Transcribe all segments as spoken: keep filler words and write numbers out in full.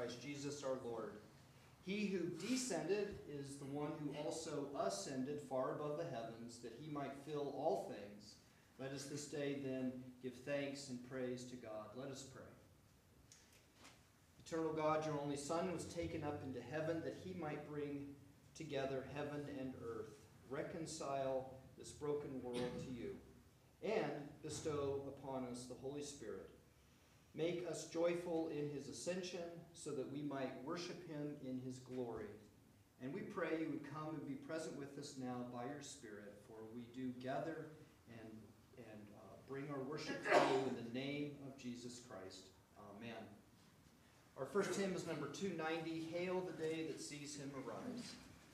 Christ Jesus our Lord. He who descended is the one who also ascended far above the heavens, that he might fill all things. Let us this day then give thanks and praise to God. Let us pray. Eternal God, your only Son was taken up into heaven that he might bring together heaven and earth, reconcile this broken world to you, and bestow upon us the Holy Spirit. Make us joyful in his ascension so that we might worship him in his glory. And we pray you would come and be present with us now by your Spirit, for we do gather and, and uh, bring our worship to you in the name of Jesus Christ. Amen. Our first hymn is number two ninety, Hail the Day That Sees Him Arise.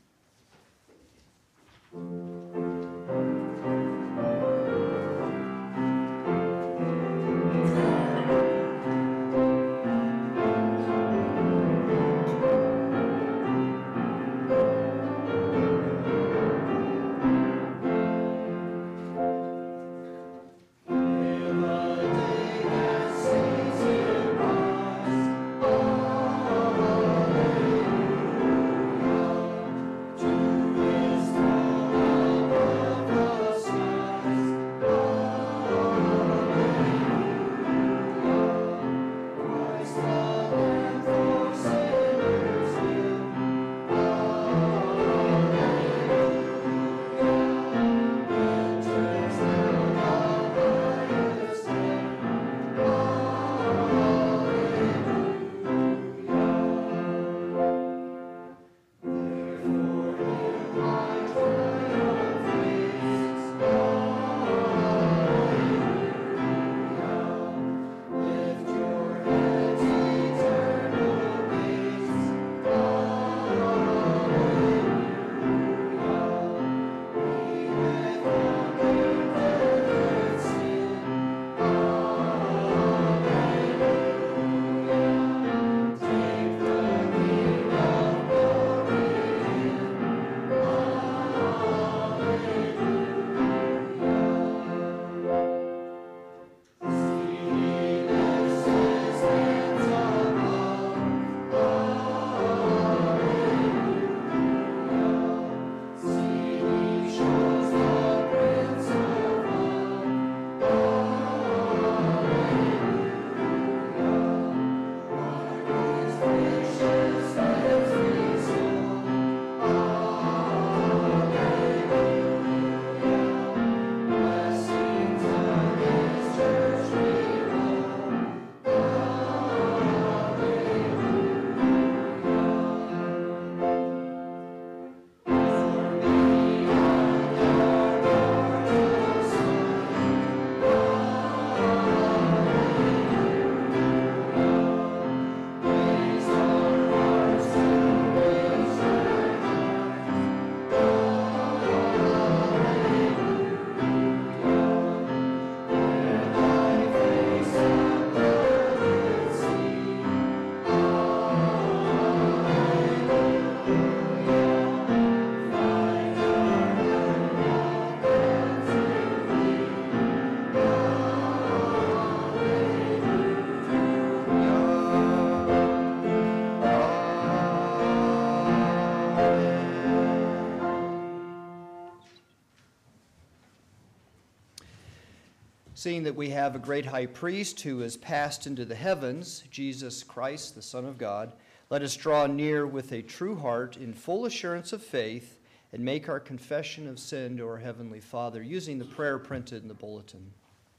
Seeing that we have a great high priest who has passed into the heavens, Jesus Christ, the Son of God, let us draw near with a true heart in full assurance of faith and make our confession of sin to our Heavenly Father using the prayer printed in the bulletin.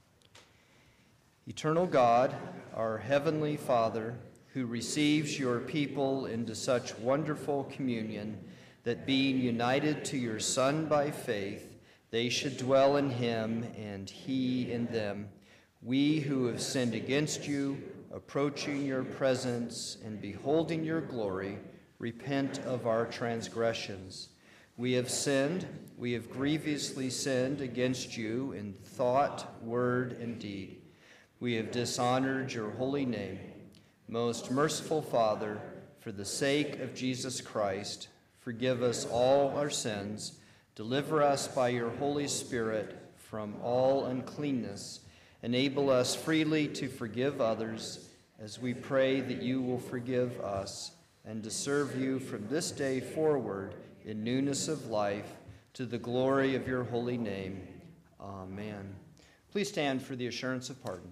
Eternal God, our Heavenly Father, who receives your people into such wonderful communion that being united to your Son by faith, they should dwell in him and he in them. We who have sinned against you, approaching your presence and beholding your glory, repent of our transgressions. We have sinned, we have grievously sinned against you in thought, word, and deed. We have dishonored your holy name. Most merciful Father, for the sake of Jesus Christ, forgive us all our sins. Deliver us by your Holy Spirit from all uncleanness. Enable us freely to forgive others as we pray that you will forgive us and to serve you from this day forward in newness of life, to the glory of your holy name. Amen. Please stand for the assurance of pardon.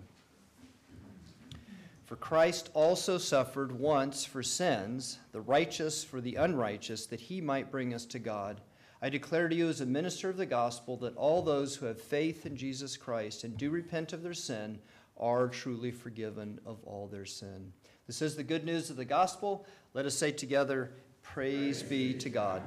For Christ also suffered once for sins, the righteous for the unrighteous, that he might bring us to God. I declare to you as a minister of the gospel that all those who have faith in Jesus Christ and do repent of their sin are truly forgiven of all their sin. This is the good news of the gospel. Let us say together, praise be to God.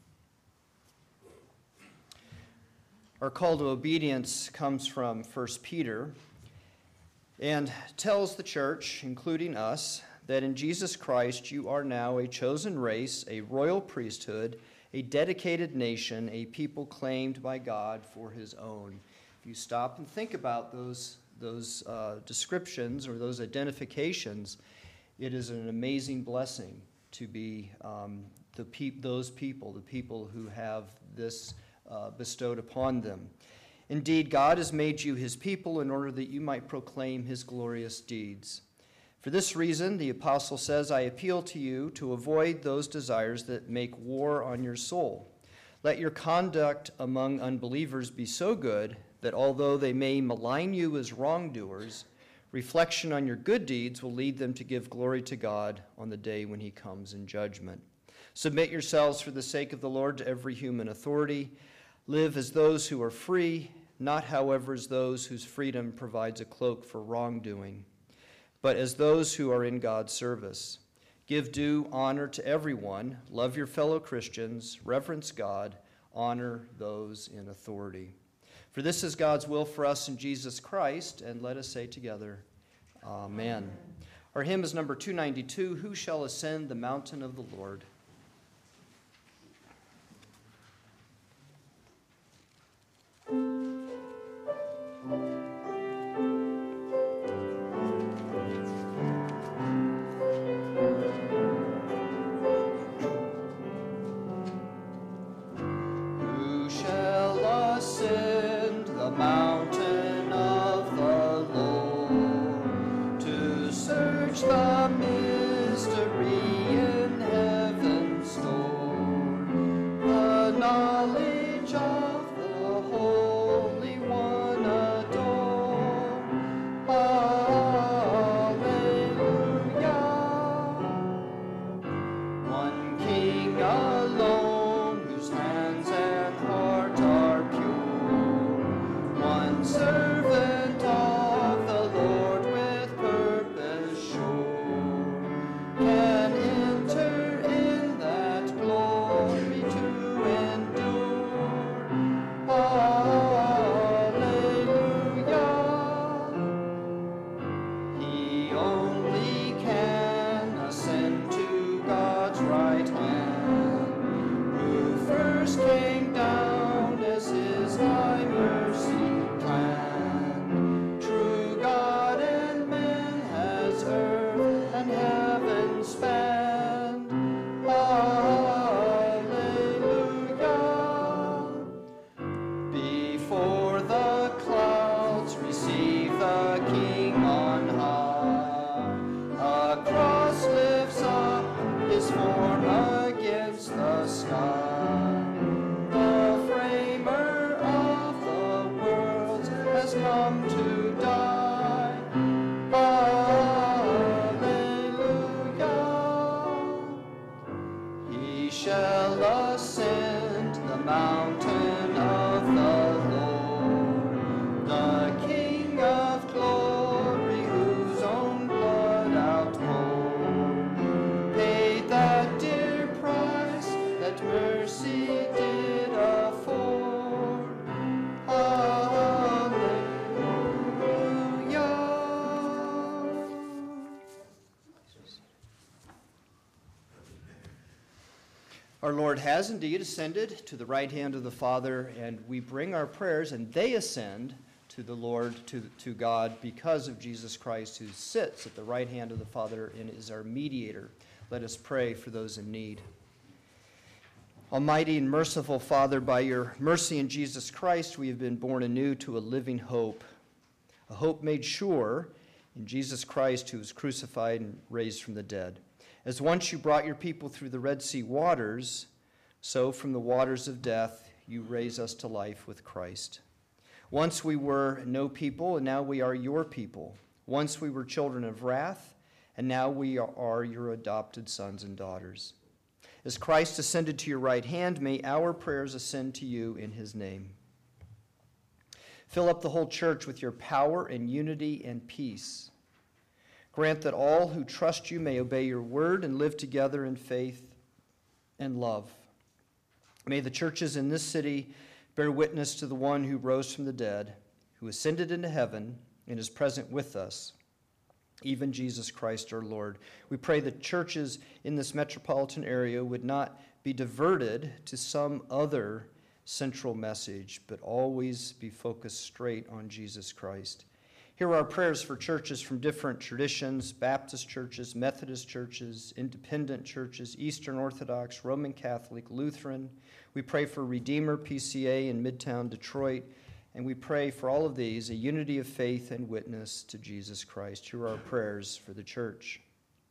Our call to obedience comes from First Peter and tells the church, including us, that in Jesus Christ you are now a chosen race, a royal priesthood, a dedicated nation, a people claimed by God for his own. If you stop and think about those, those uh, descriptions or those identifications, it is an amazing blessing to be um, the pe- those people, the people who have this uh, bestowed upon them. Indeed, God has made you his people in order that you might proclaim his glorious deeds. For this reason, the apostle says, I appeal to you to avoid those desires that make war on your soul. Let your conduct among unbelievers be so good that although they may malign you as wrongdoers, reflection on your good deeds will lead them to give glory to God on the day when he comes in judgment. Submit yourselves for the sake of the Lord to every human authority. Live as those who are free, not however as those whose freedom provides a cloak for wrongdoing, but as those who are in God's service. Give due honor to everyone, love your fellow Christians, reverence God, honor those in authority. For this is God's will for us in Jesus Christ, and let us say together, Amen. Our hymn is number two ninety-two, Who Shall Ascend the Mountain of the Lord? Our Lord has indeed ascended to the right hand of the Father, and we bring our prayers, and they ascend to the Lord, to, to God, because of Jesus Christ, who sits at the right hand of the Father and is our mediator. Let us pray for those in need. Almighty and merciful Father, by your mercy in Jesus Christ, we have been born anew to a living hope, a hope made sure in Jesus Christ, who was crucified and raised from the dead. As once you brought your people through the Red Sea waters, so from the waters of death you raise us to life with Christ. Once we were no people, and now we are your people. Once we were children of wrath, and now we are your adopted sons and daughters. As Christ ascended to your right hand, may our prayers ascend to you in his name. Fill up the whole church with your power and unity and peace. Grant that all who trust you may obey your word and live together in faith and love. May the churches in this city bear witness to the one who rose from the dead, who ascended into heaven and is present with us, even Jesus Christ our Lord. We pray that churches in this metropolitan area would not be diverted to some other central message, but always be focused straight on Jesus Christ. Here are our prayers for churches from different traditions: Baptist churches, Methodist churches, independent churches, Eastern Orthodox, Roman Catholic, Lutheran. We pray for Redeemer P C A in Midtown Detroit, and we pray for all of these a unity of faith and witness to Jesus Christ. Here are our prayers for the church.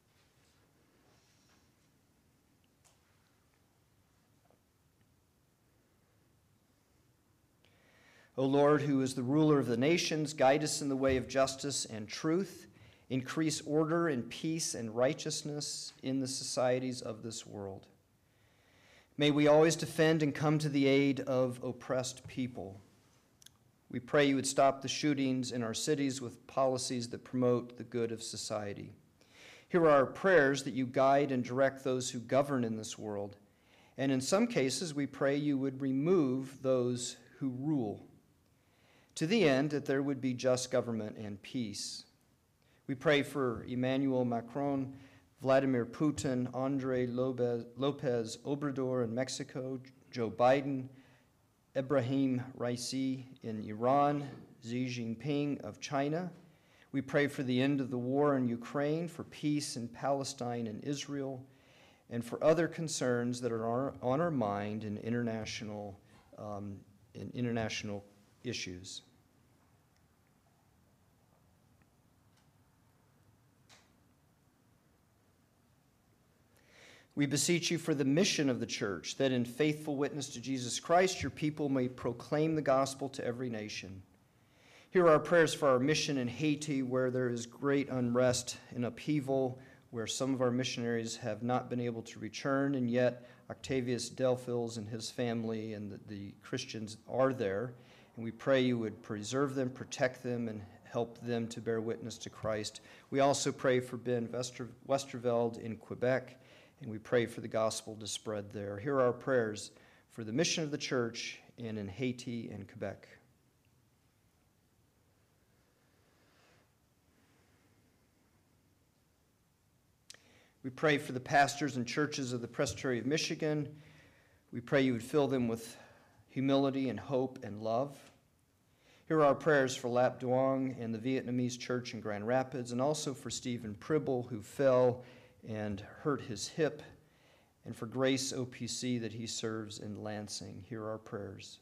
O Lord, who is the ruler of the nations, guide us in the way of justice and truth. Increase order and peace and righteousness in the societies of this world. May we always defend and come to the aid of oppressed people. We pray you would stop the shootings in our cities with policies that promote the good of society. Here are our prayers that you guide and direct those who govern in this world. And in some cases, we pray you would remove those who rule, to the end that there would be just government and peace. We pray for Emmanuel Macron, Vladimir Putin, Andre Lopez Obrador in Mexico, Joe Biden, Ebrahim Raisi in Iran, Xi Jinping of China. We pray for the end of the war in Ukraine, for peace in Palestine and Israel, and for other concerns that are on our mind in international, um, in international issues. We beseech you for the mission of the church, that in faithful witness to Jesus Christ, your people may proclaim the gospel to every nation. Here are our prayers for our mission in Haiti, where there is great unrest and upheaval, where some of our missionaries have not been able to return, and yet Octavius Delphils and his family and the, the Christians are there. And we pray you would preserve them, protect them, and help them to bear witness to Christ. We also pray for Ben Wester, Westerveld in Quebec, and we pray for the gospel to spread there. Here are our prayers for the mission of the church and in Haiti and Quebec. We pray for the pastors and churches of the Presbytery of Michigan. We pray you would fill them with humility and hope and love. Here are our prayers for Lap Duong and the Vietnamese church in Grand Rapids, and also for Stephen Pribble, who fell and hurt his hip, and for Grace O P C that he serves in Lansing. Here are our prayers.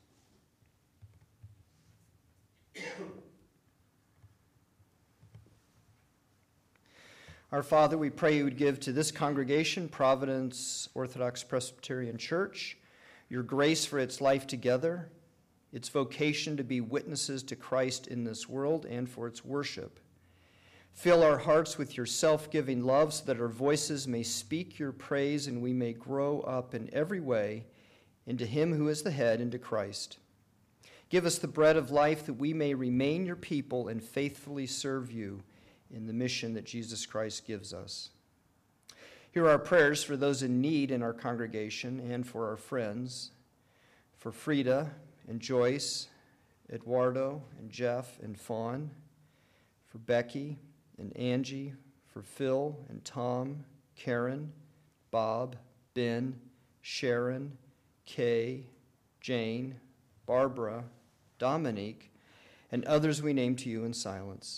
Our Father, we pray you would give to this congregation, Providence Orthodox Presbyterian Church, your grace for its life together, its vocation to be witnesses to Christ in this world, and for its worship. Fill our hearts with your self-giving love so that our voices may speak your praise and we may grow up in every way into him who is the head, into Christ. Give us the bread of life that we may remain your people and faithfully serve you in the mission that Jesus Christ gives us. Here are our prayers for those in need in our congregation and for our friends, for Frida and Joyce, Eduardo and Jeff and Fawn, for Becky and Angie, for Phil and Tom, Karen, Bob, Ben, Sharon, Kay, Jane, Barbara, Dominique, and others we name to you in silence.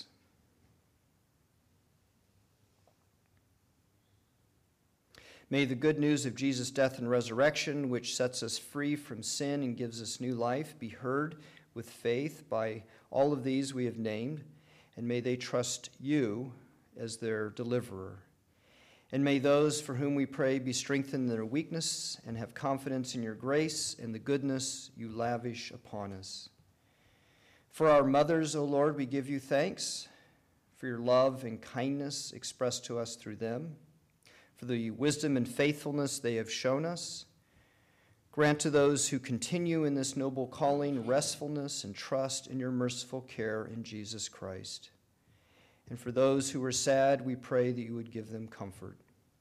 May the good news of Jesus' death and resurrection, which sets us free from sin and gives us new life, be heard with faith by all of these we have named, and may they trust you as their deliverer. And may those for whom we pray be strengthened in their weakness and have confidence in your grace and the goodness you lavish upon us. For our mothers, O Lord, we give you thanks for your love and kindness expressed to us through them, for the wisdom and faithfulness they have shown us. Grant to those who continue in this noble calling restfulness and trust in your merciful care in Jesus Christ. And for those who are sad, we pray that you would give them comfort.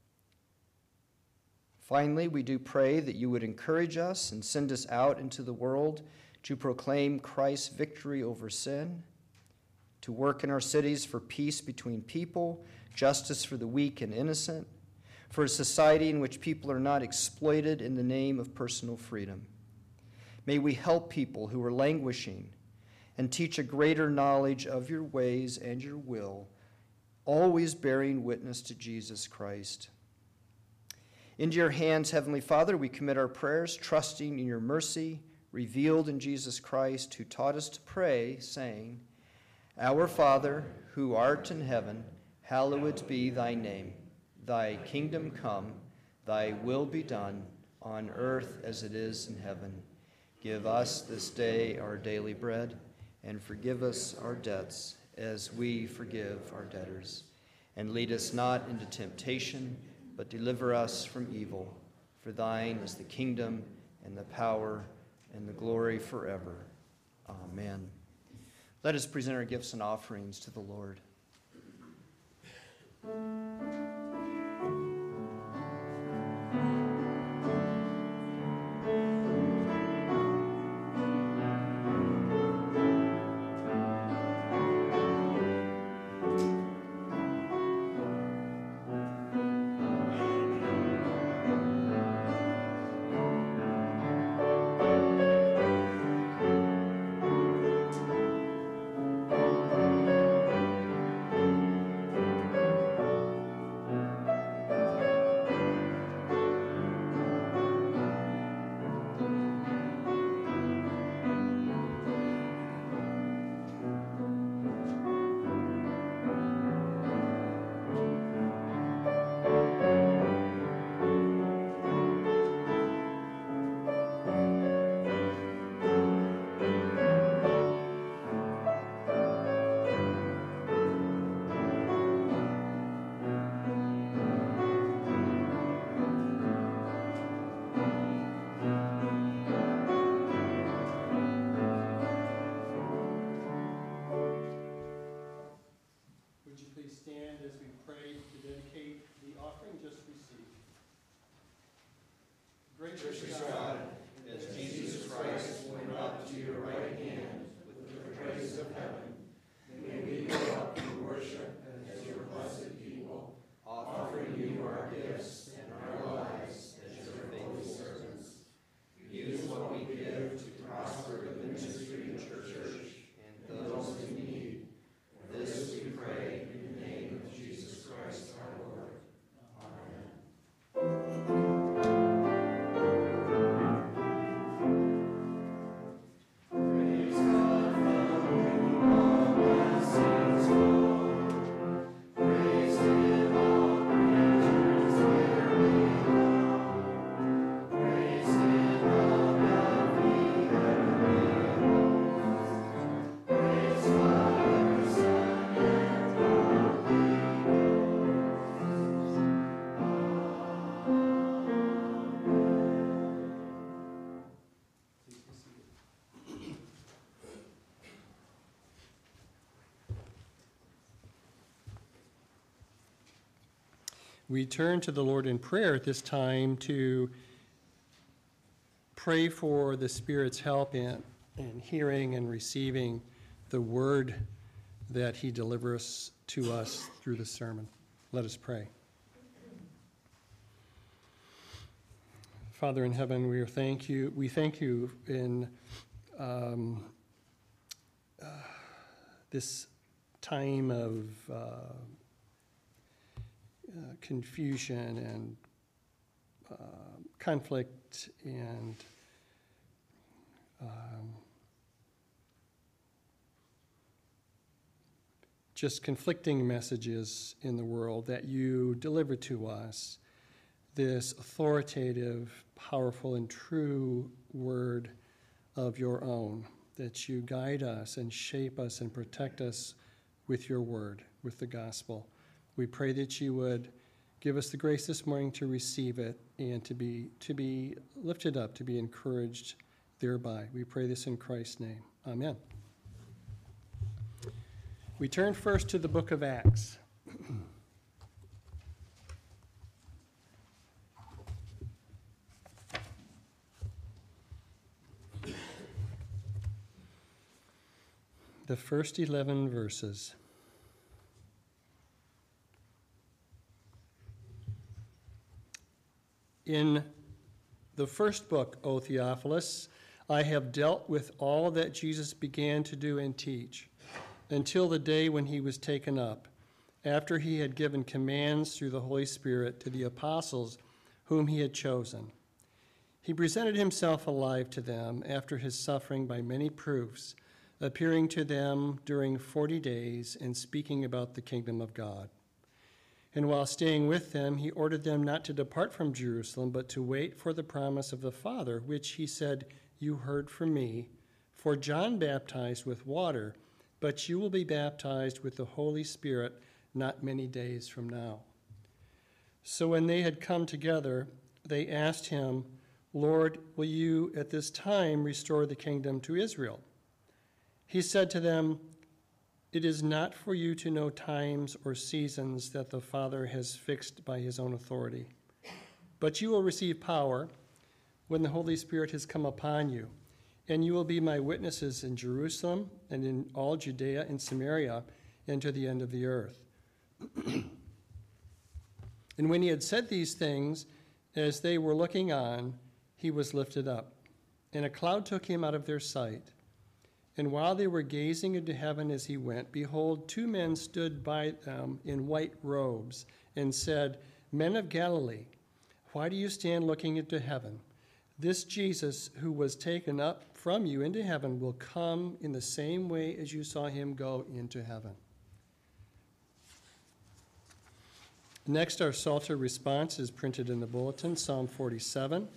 Finally, we do pray that you would encourage us and send us out into the world to proclaim Christ's victory over sin, to work in our cities for peace between people, justice for the weak and innocent, for a society in which people are not exploited in the name of personal freedom. May we help people who are languishing and teach a greater knowledge of your ways and your will, always bearing witness to Jesus Christ. Into your hands, Heavenly Father, we commit our prayers, trusting in your mercy, revealed in Jesus Christ, who taught us to pray, saying, Our Father, who art in heaven, hallowed be thy name. Thy kingdom come, thy will be done, on earth as it is in heaven. Give us this day our daily bread, and forgive us our debts as we forgive our debtors. And lead us not into temptation, but deliver us from evil. For thine is the kingdom and the power and the glory forever. Amen. Let us present our gifts and offerings to the Lord. Gracious God, as Jesus Christ went up to your right hand with the praise of heaven, may we go up to worship as your blessed people, offering you our gifts and our lives as your faithful servants. Use what we give to prosper the ministry of your church and those in need. For this we pray in the name of Jesus Christ our Lord. Amen. We turn to the Lord in prayer at this time to pray for the Spirit's help in, in hearing and receiving the word that he delivers to us through the sermon. Let us pray. Father in heaven, we thank you. We thank you in um, uh, this time of uh, Uh, confusion and uh, conflict and um, just conflicting messages in the world, that you deliver to us this authoritative, powerful, and true word of your own, that you guide us and shape us and protect us with your word, with the gospel. We pray that you would give us the grace this morning to receive it and to be to be lifted up, to be encouraged thereby. We pray this in Christ's name. Amen. We turn first to the book of Acts. The first eleven verses. In the first book, O Theophilus, I have dealt with all that Jesus began to do and teach, until the day when he was taken up, after he had given commands through the Holy Spirit to the apostles whom he had chosen. He presented himself alive to them after his suffering by many proofs, appearing to them during forty days and speaking about the kingdom of God. And while staying with them, he ordered them not to depart from Jerusalem, but to wait for the promise of the Father, which he said, "You heard from me. For John baptized with water, but you will be baptized with the Holy Spirit not many days from now." So when they had come together, they asked him, "Lord, will you at this time restore the kingdom to Israel?" He said to them, "It is not for you to know times or seasons that the Father has fixed by his own authority, but you will receive power when the Holy Spirit has come upon you, and you will be my witnesses in Jerusalem and in all Judea and Samaria and to the end of the earth." And when he had said these things, as they were looking on, he was lifted up, and a cloud took him out of their sight. And while they were gazing into heaven as he went, behold, two men stood by them in white robes and said, "Men of Galilee, why do you stand looking into heaven? This Jesus who was taken up from you into heaven will come in the same way as you saw him go into heaven." Next, our Psalter response is printed in the bulletin, Psalm forty-seven.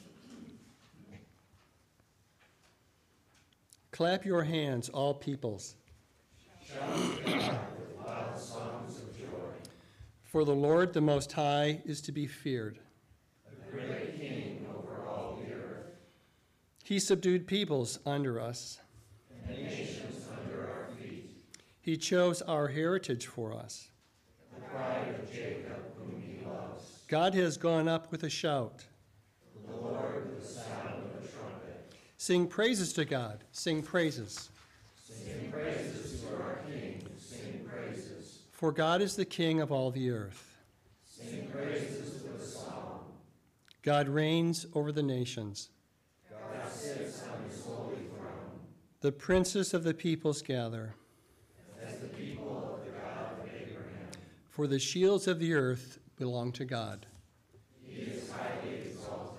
Clap your hands, all peoples. Shout to God with loud songs of joy. For the Lord, the Most High, is to be feared. The great King over all the earth. He subdued peoples under us. And nations under our feet. He chose our heritage for us. The pride of Jacob, whom he loves. God has gone up with a shout. The Lord with the sound of a trumpet. Sing praises to God. Sing praises. Sing praises to our King. Sing praises. For God is the King of all the earth. Sing praises with a song. God reigns over the nations. God sits on his holy throne. The princes of the peoples gather. As the people of the God of Abraham. For the shields of the earth belong to God. He is highly exalted.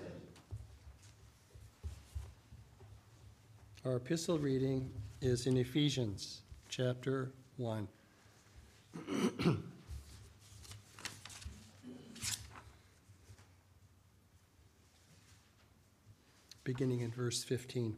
Our epistle reading is in Ephesians chapter one. Beginning in verse fifteen.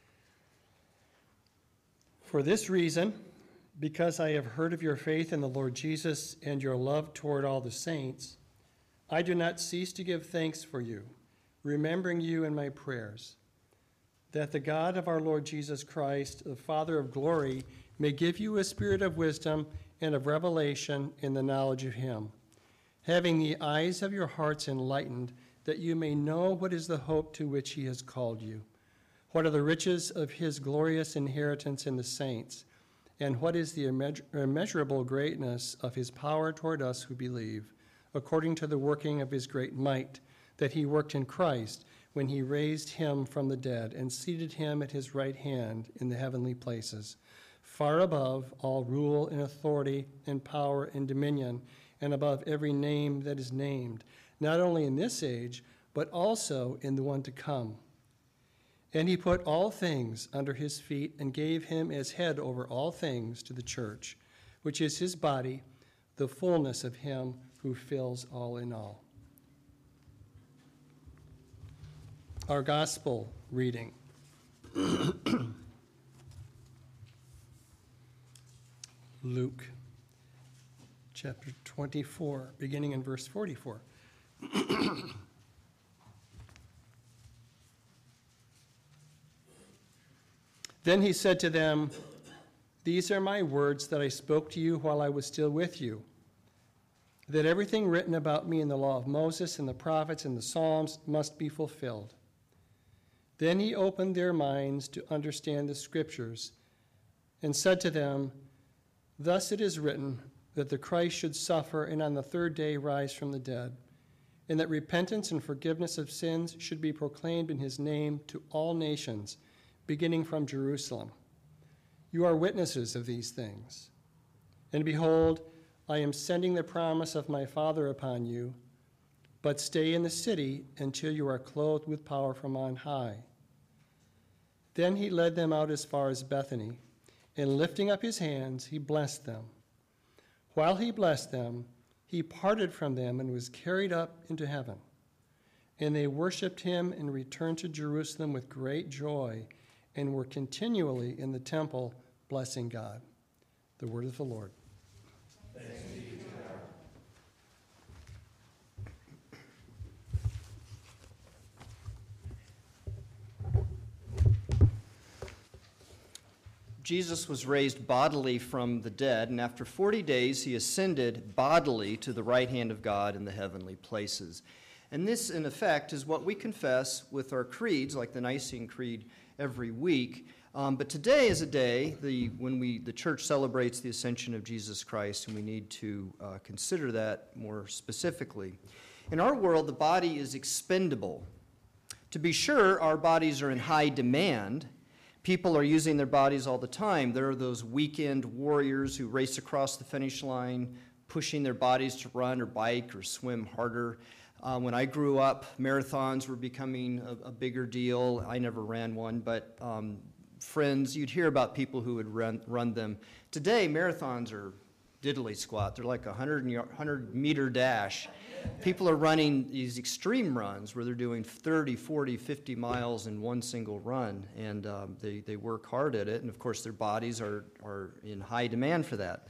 For this reason, because I have heard of your faith in the Lord Jesus and your love toward all the saints, I do not cease to give thanks for you, remembering you in my prayers, that the God of our Lord Jesus Christ, the Father of glory, may give you a spirit of wisdom and of revelation in the knowledge of him, having the eyes of your hearts enlightened, that you may know what is the hope to which he has called you, what are the riches of his glorious inheritance in the saints, and what is the immeasurable greatness of his power toward us who believe, according to the working of his great might, that he worked in Christ, when he raised him from the dead and seated him at his right hand in the heavenly places, far above all rule and authority and power and dominion, and above every name that is named, not only in this age, but also in the one to come. And he put all things under his feet and gave him as head over all things to the church, which is his body, the fullness of him who fills all in all. Our gospel reading. Luke chapter twenty-four, beginning in verse forty-four. Then he said to them, "These are my words that I spoke to you while I was still with you, that everything written about me in the law of Moses and the prophets and the Psalms must be fulfilled." Then he opened their minds to understand the Scriptures and said to them, "Thus it is written that the Christ should suffer and on the third day rise from the dead, and that repentance and forgiveness of sins should be proclaimed in his name to all nations, beginning from Jerusalem. You are witnesses of these things. And behold, I am sending the promise of my Father upon you, but stay in the city until you are clothed with power from on high." Then he led them out as far as Bethany, and lifting up his hands, he blessed them. While he blessed them, he parted from them and was carried up into heaven. And they worshipped him and returned to Jerusalem with great joy, and were continually in the temple blessing God. The word of the Lord. Thanks be to God. Jesus was raised bodily from the dead, and after forty days he ascended bodily to the right hand of God in the heavenly places. And this, in effect, is what we confess with our creeds, like the Nicene Creed, every week. Um, but today is a day the, when we the church celebrates the ascension of Jesus Christ, and we need to uh, consider that more specifically. In our world, the body is expendable. To be sure, our bodies are in high demand. People are using their bodies all the time. There are those weekend warriors who race across the finish line, pushing their bodies to run or bike or swim harder. Uh, when I grew up, marathons were becoming a, a bigger deal. I never ran one, but um, friends, you'd hear about people who would run, run them. Today, marathons are diddly squat. They're like a hundred meter dash. People are running these extreme runs where they're doing thirty, forty, fifty miles in one single run, and um, they, they work hard at it, and of course their bodies are, are in high demand for that.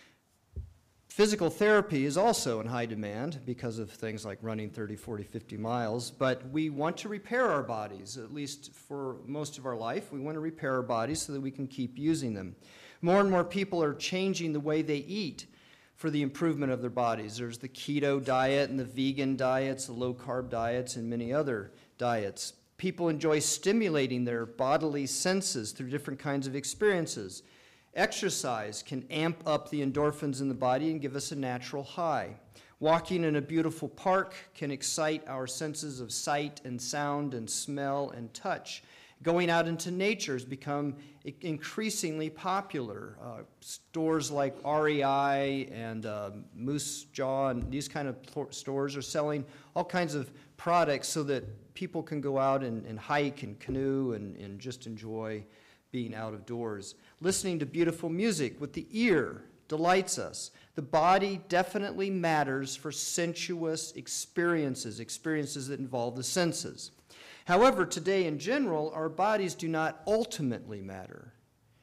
Physical therapy is also in high demand because of things like running thirty, forty, fifty miles, but we want to repair our bodies, at least for most of our life. We want to repair our bodies so that we can keep using them. More and more people are changing the way they eat for the improvement of their bodies. There's the keto diet and the vegan diets, the low-carb diets, and many other diets. People enjoy stimulating their bodily senses through different kinds of experiences. Exercise can amp up the endorphins in the body and give us a natural high. Walking in a beautiful park can excite our senses of sight and sound and smell and touch. Going out into nature has become increasingly popular. Uh, stores like R E I and uh, Moose Jaw and these kind of stores are selling all kinds of products so that people can go out and, and hike and canoe and, and just enjoy being out of doors. Listening to beautiful music with the ear delights us. The body definitely matters for sensuous experiences, experiences that involve the senses. However, today in general, our bodies do not ultimately matter.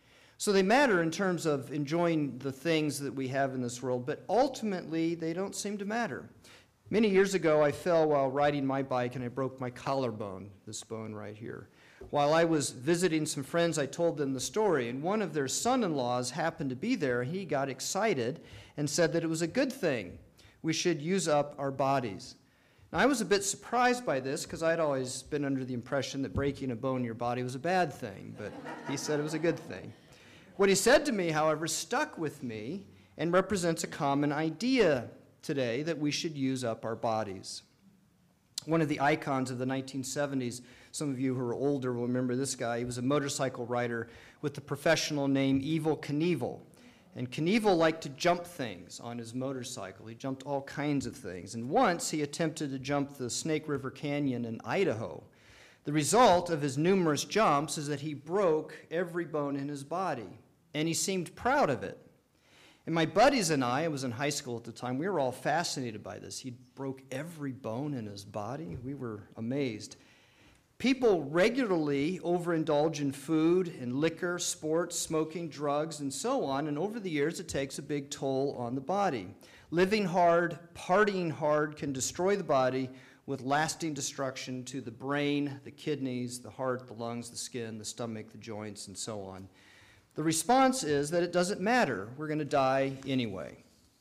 So they matter in terms of enjoying the things that we have in this world, but ultimately they don't seem to matter. Many years ago, I fell while riding my bike and I broke my collarbone, this bone right here. While I was visiting some friends, I told them the story, and one of their son-in-laws happened to be there. He got excited and said that it was a good thing. We should use up our bodies. Now, I was a bit surprised by this because I'd always been under the impression that breaking a bone in your body was a bad thing, but he said it was a good thing. What he said to me, however, stuck with me and represents a common idea today that we should use up our bodies. One of the icons of the nineteen seventies, some of you who are older will remember this guy. He was a motorcycle rider with the professional name Evel Knievel. And Knievel liked to jump things on his motorcycle. He jumped all kinds of things. And once he attempted to jump the Snake River Canyon in Idaho. The result of his numerous jumps is that he broke every bone in his body. And he seemed proud of it. And my buddies and I, I was in high school at the time, we were all fascinated by this. He broke every bone in his body. We were amazed. People regularly overindulge in food and liquor, sports, smoking, drugs, and so on, and over the years it takes a big toll on the body. Living hard, partying hard can destroy the body with lasting destruction to the brain, the kidneys, the heart, the lungs, the skin, the stomach, the joints, and so on. The response is that it doesn't matter. We're going to die anyway.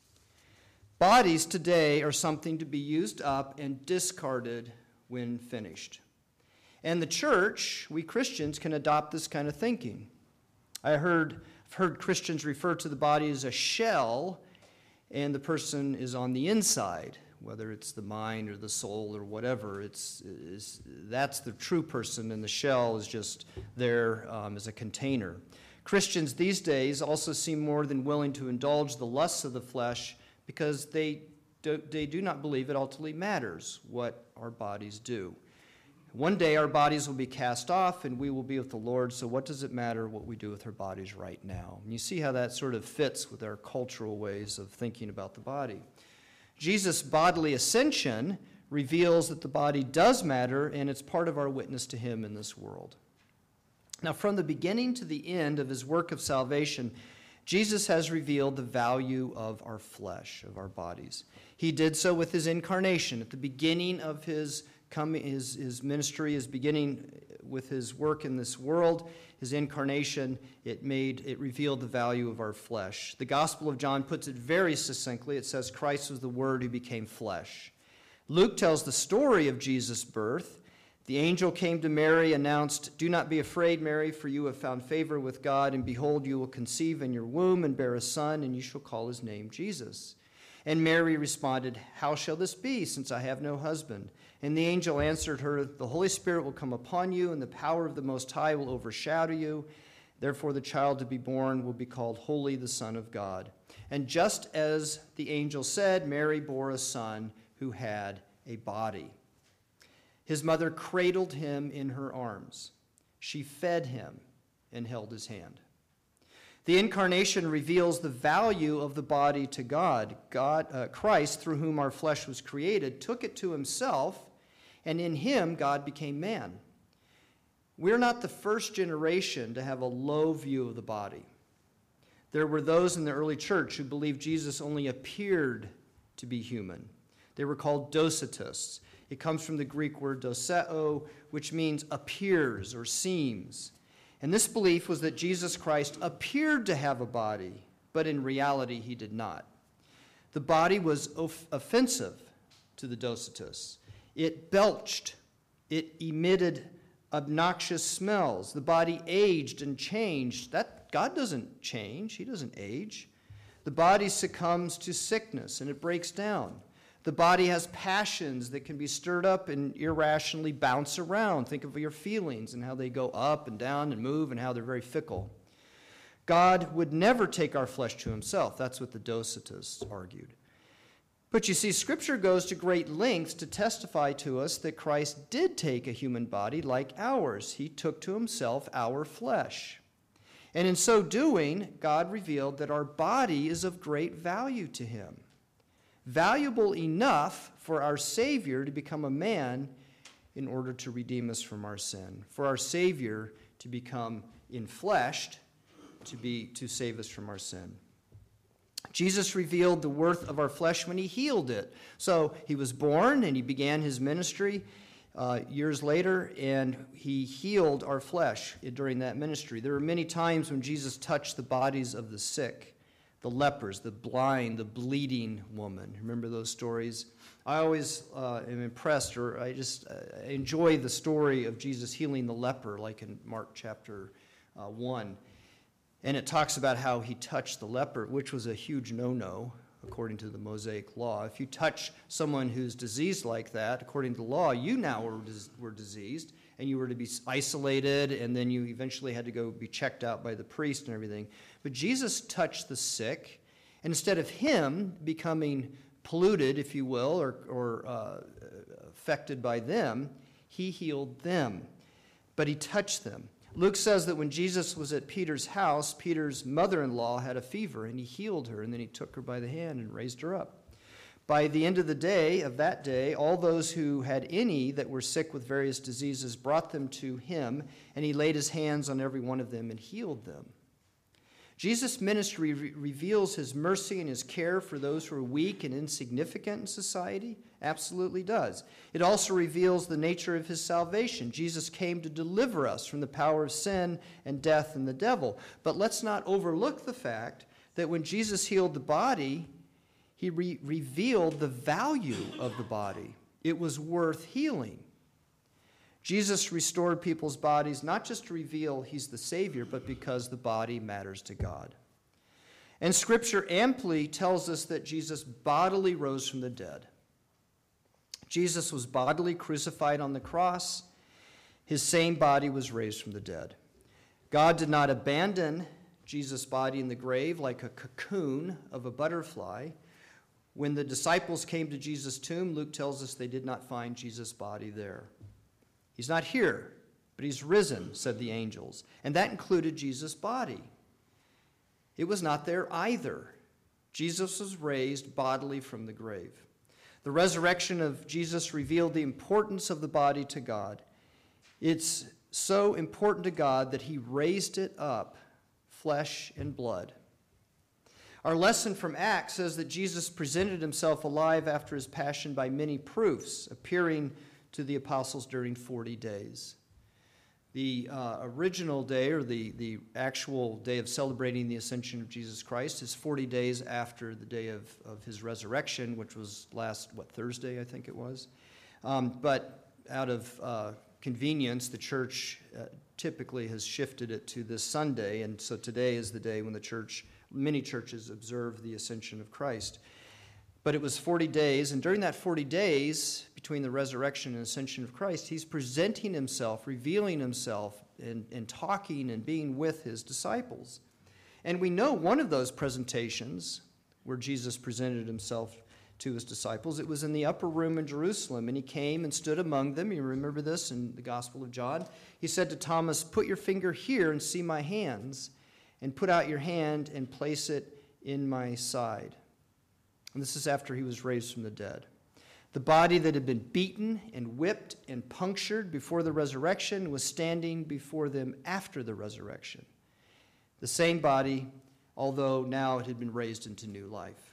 Bodies today are something to be used up and discarded when finished. And the church, we Christians, can adopt this kind of thinking. I heard, I've heard Christians refer to the body as a shell, and the person is on the inside, whether it's the mind or the soul or whatever. It's, it's that's the true person, and the shell is just there um, as a container. Christians these days also seem more than willing to indulge the lusts of the flesh because they do, they do not believe it ultimately matters what our bodies do. One day our bodies will be cast off and we will be with the Lord, so what does it matter what we do with our bodies right now? And you see how that sort of fits with our cultural ways of thinking about the body. Jesus' bodily ascension reveals that the body does matter, and it's part of our witness to him in this world. Now, from the beginning to the end of his work of salvation, Jesus has revealed the value of our flesh, of our bodies. He did so with his incarnation. At the beginning of his coming, his, his ministry, his beginning with his work in this world, his incarnation, it made it revealed the value of our flesh. The Gospel of John puts it very succinctly. It says Christ was the Word who became flesh. Luke tells the story of Jesus' birth. The angel came to Mary, announced, "Do not be afraid, Mary, for you have found favor with God, and behold, you will conceive in your womb and bear a son, and you shall call his name Jesus." And Mary responded, "How shall this be, since I have no husband?" And the angel answered her, "The Holy Spirit will come upon you, and the power of the Most High will overshadow you. Therefore the child to be born will be called Holy, the Son of God." And just as the angel said, Mary bore a son who had a body. His mother cradled him in her arms. She fed him and held his hand. The incarnation reveals the value of the body to God. God, uh, Christ, through whom our flesh was created, took it to himself, and in him God became man. We're not the first generation to have a low view of the body. There were those in the early church who believed Jesus only appeared to be human. They were called Docetists. It comes from the Greek word doceo, which means appears or seems. And this belief was that Jesus Christ appeared to have a body, but in reality he did not. The body was of- offensive to the Docetists. It belched. It emitted obnoxious smells. The body aged and changed. That God doesn't change. He doesn't age. The body succumbs to sickness and it breaks down. The body has passions that can be stirred up and irrationally bounce around. Think of your feelings and how they go up and down and move and how they're very fickle. God would never take our flesh to himself. That's what the Docetists argued. But you see, Scripture goes to great lengths to testify to us that Christ did take a human body like ours. He took to himself our flesh. And in so doing, God revealed that our body is of great value to him. Valuable enough for our Savior to become a man in order to redeem us from our sin. For our Savior to become enfleshed to be to save us from our sin. Jesus revealed the worth of our flesh when he healed it. So he was born and he began his ministry uh, years later, and he healed our flesh during that ministry. There were many times when Jesus touched the bodies of the sick, the lepers, the blind, the bleeding woman. Remember those stories? I always uh, am impressed, or I just uh, enjoy the story of Jesus healing the leper, like in Mark chapter uh, one. And it talks about how he touched the leper, which was a huge no-no, according to the Mosaic law. If you touch someone who's diseased like that, according to the law, you now were, were diseased, and you were to be isolated, and then you eventually had to go be checked out by the priest and everything. But Jesus touched the sick, and instead of him becoming polluted, if you will, or, or uh, affected by them, he healed them. But he touched them. Luke says that when Jesus was at Peter's house, Peter's mother-in-law had a fever, and he healed her, and then he took her by the hand and raised her up. By the end of the day, of that day, all those who had any that were sick with various diseases brought them to him, and he laid his hands on every one of them and healed them. Jesus' ministry re- reveals his mercy and his care for those who are weak and insignificant in society. Absolutely does. It also reveals the nature of his salvation. Jesus came to deliver us from the power of sin and death and the devil. But let's not overlook the fact that when Jesus healed the body, he re- revealed the value of the body. It was worth healing. Jesus restored people's bodies not just to reveal he's the Savior, but because the body matters to God. And Scripture amply tells us that Jesus bodily rose from the dead. Jesus was bodily crucified on the cross. His same body was raised from the dead. God did not abandon Jesus' body in the grave like a cocoon of a butterfly. When the disciples came to Jesus' tomb, Luke tells us they did not find Jesus' body there. He's not here, but he's risen, said the angels. And that included Jesus' body. It was not there either. Jesus was raised bodily from the grave. The resurrection of Jesus revealed the importance of the body to God. It's so important to God that he raised it up, flesh and blood. Our lesson from Acts says that Jesus presented himself alive after his passion by many proofs, appearing to the apostles during forty days. The uh, original day, or the, the actual day of celebrating the ascension of Jesus Christ, is forty days after the day of, of his resurrection, which was last, what, Thursday, I think it was. Um, but out of uh, convenience, the church uh, typically has shifted it to this Sunday, and so today is the day when the church, many churches observe the ascension of Christ. But it was forty days, and during that forty days, between the resurrection and ascension of Christ, he's presenting himself, revealing himself, and, and talking and being with his disciples. And we know one of those presentations where Jesus presented himself to his disciples, it was in the upper room in Jerusalem, and he came and stood among them. You remember this in the Gospel of John. He said to Thomas, "Put your finger here and see my hands, and put out your hand and place it in my side." And this is after he was raised from the dead. The body that had been beaten and whipped and punctured before the resurrection was standing before them after the resurrection. The same body, although now it had been raised into new life.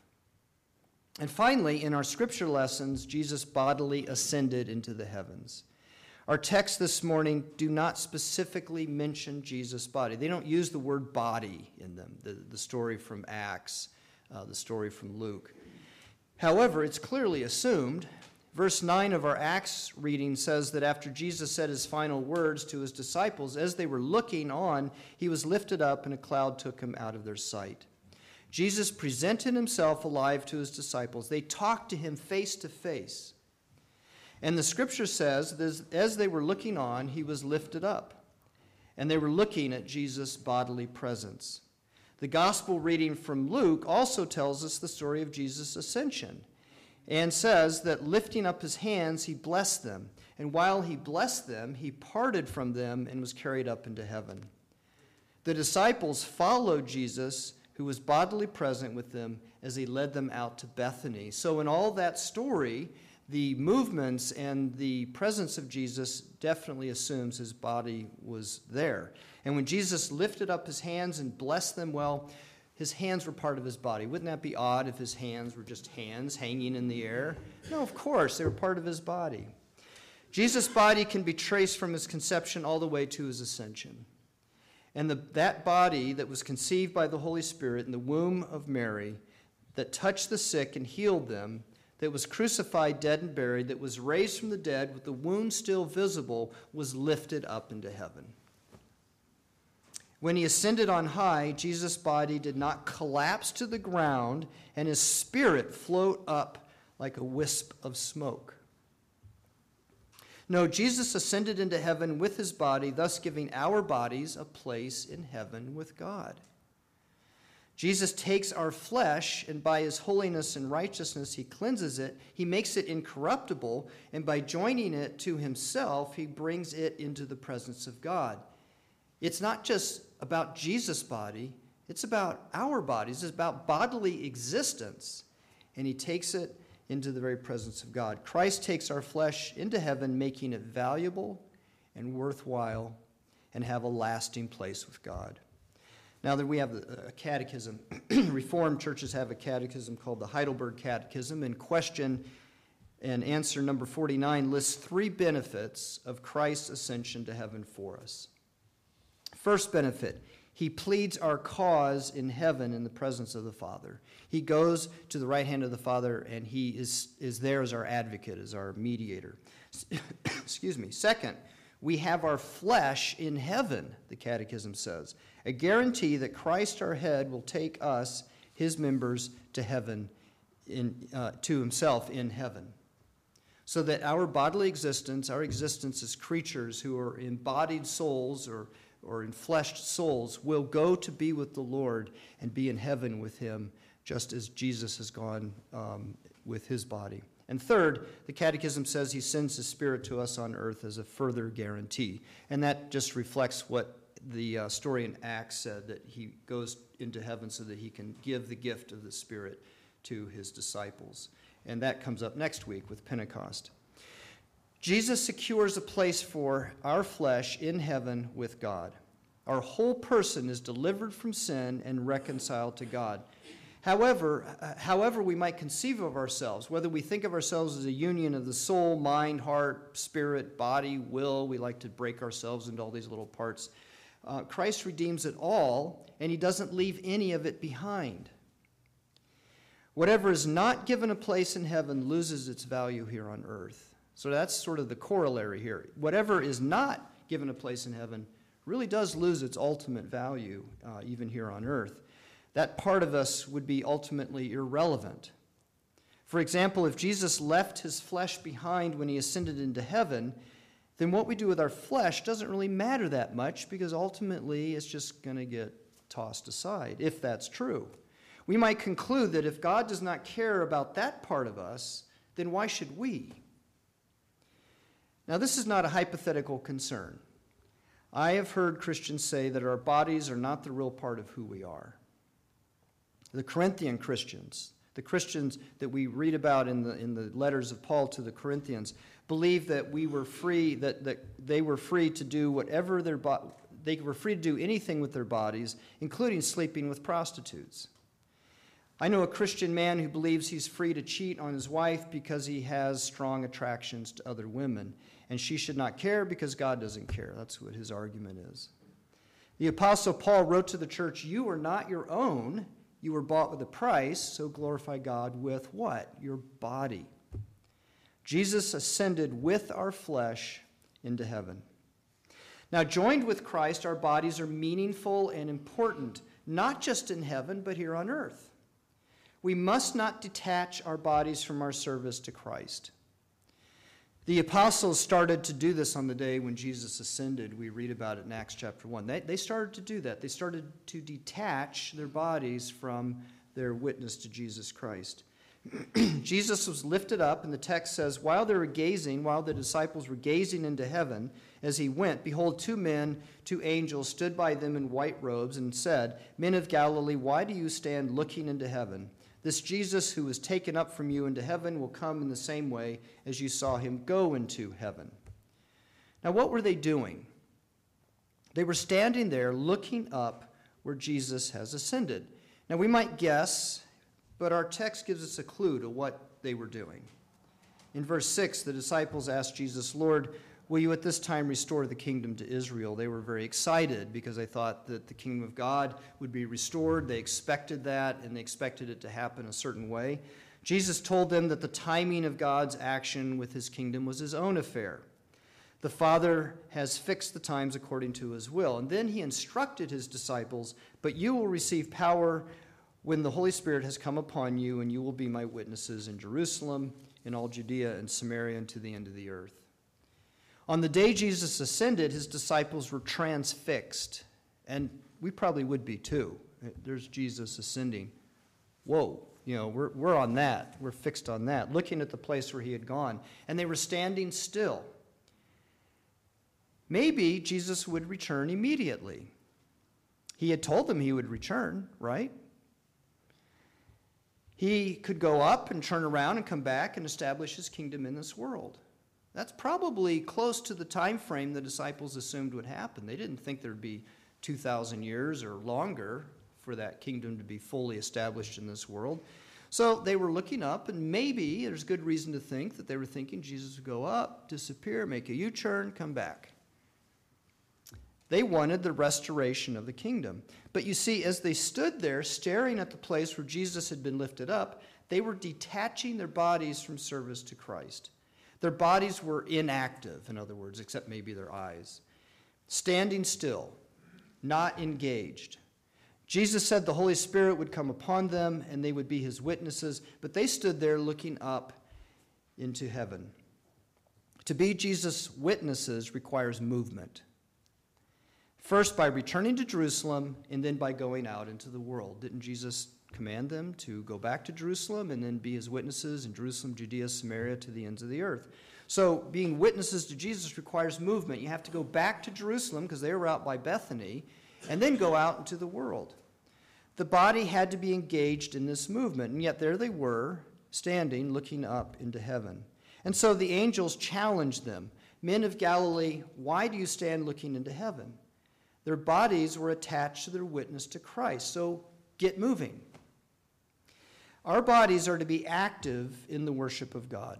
And finally, in our scripture lessons, Jesus bodily ascended into the heavens. Our texts this morning do not specifically mention Jesus' body. They don't use the word body in them, the, the story from Acts, uh, the story from Luke. However, it's clearly assumed. Verse nine of our Acts reading says that after Jesus said his final words to his disciples, as they were looking on, he was lifted up and a cloud took him out of their sight. Jesus presented himself alive to his disciples. They talked to him face to face. And the scripture says that as they were looking on, he was lifted up. And they were looking at Jesus' bodily presence. The gospel reading from Luke also tells us the story of Jesus' ascension and says that lifting up his hands, he blessed them. And while he blessed them, he parted from them and was carried up into heaven. The disciples followed Jesus, who was bodily present with them, as he led them out to Bethany. So in all that story, the movements and the presence of Jesus definitely assumes his body was there. And when Jesus lifted up his hands and blessed them, well, his hands were part of his body. Wouldn't that be odd if his hands were just hands hanging in the air? No, of course, they were part of his body. Jesus' body can be traced from his conception all the way to his ascension. And the, that body that was conceived by the Holy Spirit in the womb of Mary, that touched the sick and healed them, that was crucified, dead, and buried, that was raised from the dead with the wound still visible, was lifted up into heaven. When he ascended on high, Jesus' body did not collapse to the ground and his spirit float up like a wisp of smoke. No, Jesus ascended into heaven with his body, thus giving our bodies a place in heaven with God. Jesus takes our flesh, and by his holiness and righteousness, he cleanses it. He makes it incorruptible, and by joining it to himself, he brings it into the presence of God. It's not just about Jesus' body, it's about our bodies. It's about bodily existence. And he takes it into the very presence of God. Christ takes our flesh into heaven, making it valuable and worthwhile and have a lasting place with God. Now that we have a catechism, Reformed churches have a catechism called the Heidelberg Catechism, and question and answer number forty-nine lists three benefits of Christ's ascension to heaven for us. First benefit, he pleads our cause in heaven in the presence of the Father. He goes to the right hand of the Father, and he is, is there as our advocate, as our mediator. Excuse me. Second, we have our flesh in heaven, the Catechism says, a guarantee that Christ our head will take us, his members, to heaven, in, uh, to himself in heaven. So that our bodily existence, our existence as creatures who are embodied souls or or enfleshed souls, will go to be with the Lord and be in heaven with him, just as Jesus has gone um, with his body. And third, the Catechism says he sends his Spirit to us on earth as a further guarantee. And that just reflects what the uh, story in Acts said, that he goes into heaven so that he can give the gift of the Spirit to his disciples. And that comes up next week with Pentecost. Jesus secures a place for our flesh in heaven with God. Our whole person is delivered from sin and reconciled to God. However, however we might conceive of ourselves, whether we think of ourselves as a union of the soul, mind, heart, spirit, body, will, we like to break ourselves into all these little parts. Uh, Christ redeems it all, and he doesn't leave any of it behind. Whatever is not given a place in heaven loses its value here on earth. So that's sort of the corollary here. Whatever is not given a place in heaven really does lose its ultimate value, uh, even here on earth. That part of us would be ultimately irrelevant. For example, if Jesus left his flesh behind when he ascended into heaven, then what we do with our flesh doesn't really matter that much, because ultimately it's just going to get tossed aside, if that's true. We might conclude that if God does not care about that part of us, then why should we? Now, this is not a hypothetical concern. I have heard Christians say that our bodies are not the real part of who we are. The Corinthian Christians, the Christians that we read about in the, in the letters of Paul to the Corinthians, believe that we were free, that, that they were free to do whatever their bo- they were free to do anything with their bodies, including sleeping with prostitutes. I know a Christian man who believes he's free to cheat on his wife because he has strong attractions to other women, and she should not care because God doesn't care. That's what his argument is. The Apostle Paul wrote to the church, "You are not your own. You were bought with a price, so glorify God with" what? Your body. Jesus ascended with our flesh into heaven. Now, joined with Christ, our bodies are meaningful and important, not just in heaven, but here on earth. We must not detach our bodies from our service to Christ. The apostles started to do this on the day when Jesus ascended. We read about it in Acts chapter one. They, they started to do that. They started to detach their bodies from their witness to Jesus Christ. Jesus was lifted up, and the text says, while they were gazing, while the disciples were gazing into heaven as he went, behold, two men, two angels stood by them in white robes and said, "Men of Galilee, why do you stand looking into heaven? This Jesus who was taken up from you into heaven will come in the same way as you saw him go into heaven." Now, what were they doing? They were standing there looking up where Jesus has ascended. Now, we might guess, but our text gives us a clue to what they were doing. In verse six, the disciples asked Jesus, "Lord, will you at this time restore the kingdom to Israel?" They were very excited because they thought that the kingdom of God would be restored. They expected that, and they expected it to happen a certain way. Jesus told them that the timing of God's action with his kingdom was his own affair. The Father has fixed the times according to his will. And then he instructed his disciples, "But you will receive power when the Holy Spirit has come upon you, and you will be my witnesses in Jerusalem, in all Judea and Samaria, and to the end of the earth." On the day Jesus ascended, his disciples were transfixed, and we probably would be too. There's Jesus ascending. Whoa, you know, we're, we're on that. We're fixed on that, looking at the place where he had gone. And they were standing still. maybe Jesus would return immediately. He had told them he would return, right? He could go up and turn around and come back and establish his kingdom in this world. That's probably close to the time frame the disciples assumed would happen. They didn't think there would be two thousand years or longer for that kingdom to be fully established in this world. So they were looking up, and maybe there's good reason to think that they were thinking Jesus would go up, disappear, make a U-turn, come back. They wanted the restoration of the kingdom. But you see, as they stood there staring at the place where Jesus had been lifted up, they were detaching their bodies from service to Christ. Their bodies were inactive, in other words, except maybe their eyes. Standing still, not engaged. Jesus said the Holy Spirit would come upon them and they would be his witnesses, but they stood there looking up into heaven. To be Jesus' witnesses requires movement. First, by returning to Jerusalem, and then by going out into the world. Didn't Jesus command them to go back to Jerusalem and then be his witnesses in Jerusalem, Judea, Samaria, to the ends of the earth? So being witnesses to Jesus requires movement. You have to go back to Jerusalem because they were out by Bethany, and then go out into the world. The body had to be engaged in this movement, and yet there they were, standing, looking up into heaven. And so the angels challenged them. Men of Galilee, why do you stand looking into heaven? Their bodies were attached to their witness to Christ, so get moving. Our bodies are to be active in the worship of God.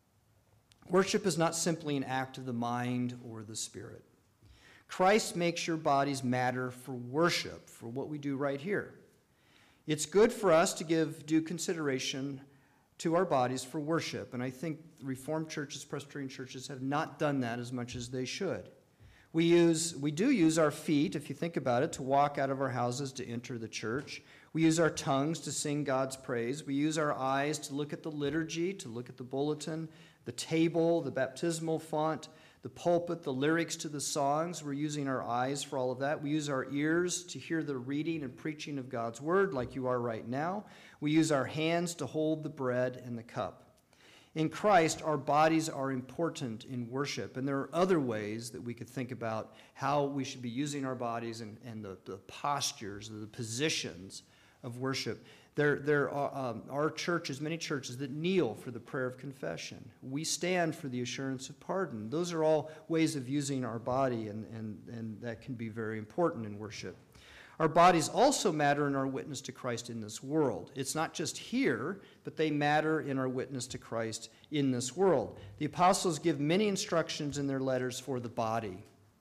Worship is not simply an act of the mind or the spirit. Christ makes your bodies matter for worship, for what we do right here. It's good for us to give due consideration to our bodies for worship, and I think Reformed churches, Presbyterian churches have not done that as much as they should. We use, we do use our feet, if you think about it, to walk out of our houses to enter the church. We use our tongues to sing God's praise. We use our eyes to look at the liturgy, to look at the bulletin, the table, the baptismal font, the pulpit, the lyrics to the songs. We're using our eyes for all of that. We use our ears to hear the reading and preaching of God's word like you are right now. We use our hands to hold the bread and the cup. In Christ, our bodies are important in worship, and there are other ways that we could think about how we should be using our bodies and, and the, the postures, the positions of worship. There, there are, um, are churches, many churches, that kneel for the prayer of confession. We stand for the assurance of pardon. Those are all ways of using our body, and, and, and that can be very important in worship. Our bodies also matter in our witness to Christ in this world. It's not just here, but they matter in our witness to Christ in this world. The apostles give many instructions in their letters for the body.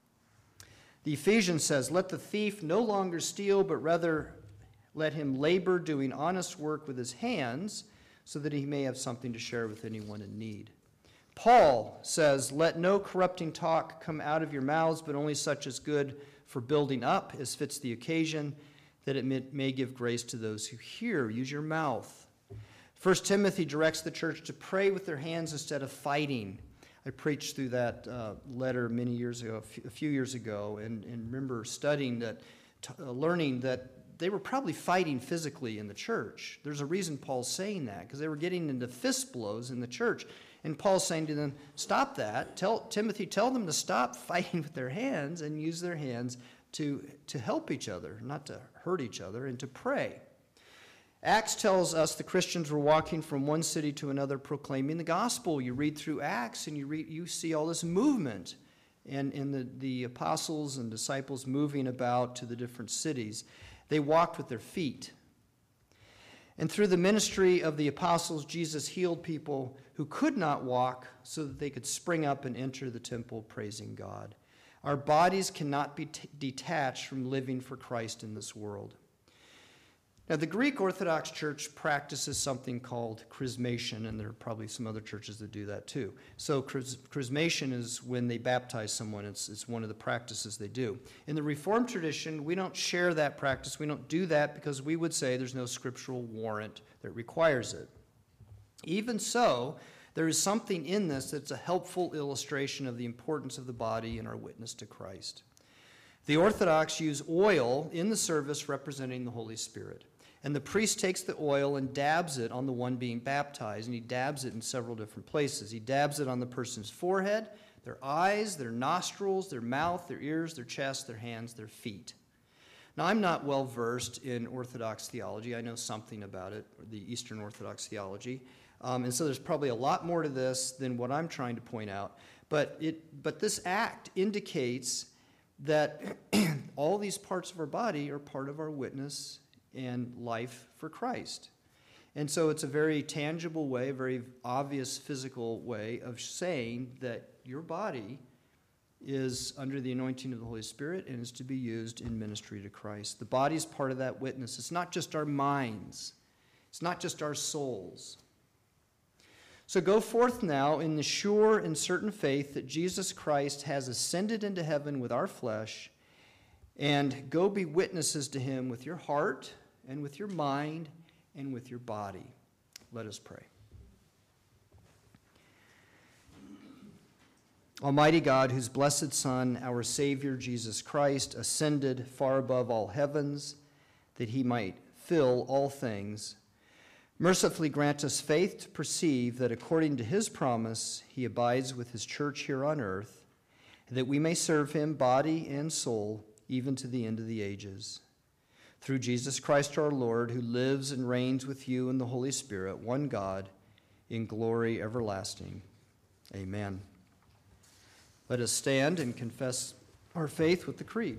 The Ephesians says, "Let the thief no longer steal, but rather let him labor, doing honest work with his hands, so that he may have something to share with anyone in need." Paul says, "Let no corrupting talk come out of your mouths, but only such as good for building up as fits the occasion, that it may, may give grace to those who hear." Use your mouth. First Timothy directs the church to pray with their hands instead of fighting. I preached through that uh, letter many years ago, a few, a few years ago, and, and remember studying that, t- uh, learning that they were probably fighting physically in the church. There's a reason Paul's saying that, because they were getting into fist blows in the church. And Paul's saying to them, stop that. Tell Timothy, tell them to stop fighting with their hands and use their hands to, to help each other, not to hurt each other, and to pray. Acts tells us the Christians were walking from one city to another proclaiming the gospel. You read through Acts and you read, you see all this movement and, and the, the apostles and disciples moving about to the different cities. They walked with their feet. And through the ministry of the apostles, Jesus healed people who could not walk so that they could spring up and enter the temple praising God. Our bodies cannot be t- detached from living for Christ in this world. Now, the Greek Orthodox Church practices something called chrismation, and there are probably some other churches that do that too. So chris- chrismation is when they baptize someone. It's, it's one of the practices they do. In the Reformed tradition, we don't share that practice. We don't do that because we would say there's no scriptural warrant that requires it. Even so, there is something in this that's a helpful illustration of the importance of the body in our witness to Christ. The Orthodox use oil in the service representing the Holy Spirit. And the priest takes the oil and dabs it on the one being baptized, and he dabs it in several different places. He dabs it on the person's forehead, their eyes, their nostrils, their mouth, their ears, their chest, their hands, their feet. Now, I'm not well versed in Orthodox theology. I know something about it, the Eastern Orthodox theology. Um, and so there's probably a lot more to this than what I'm trying to point out. But it, but this act indicates that all these parts of our body are part of our witness and life for Christ. And so it's a very tangible way, a very obvious physical way of saying that your body is under the anointing of the Holy Spirit and is to be used in ministry to Christ. The body is part of that witness. It's not just our minds. It's not just our souls. So go forth now in the sure and certain faith that Jesus Christ has ascended into heaven with our flesh, and go be witnesses to him with your heart and with your mind and with your body. Let us pray. Almighty God, whose blessed Son, our Savior Jesus Christ, ascended far above all heavens, that he might fill all things, mercifully grant us faith to perceive that according to his promise he abides with his church here on earth, that we may serve him body and soul even to the end of the ages. Through Jesus Christ our Lord, who lives and reigns with you in the Holy Spirit, one God, in glory everlasting. Amen. Let us stand and confess our faith with the Creed.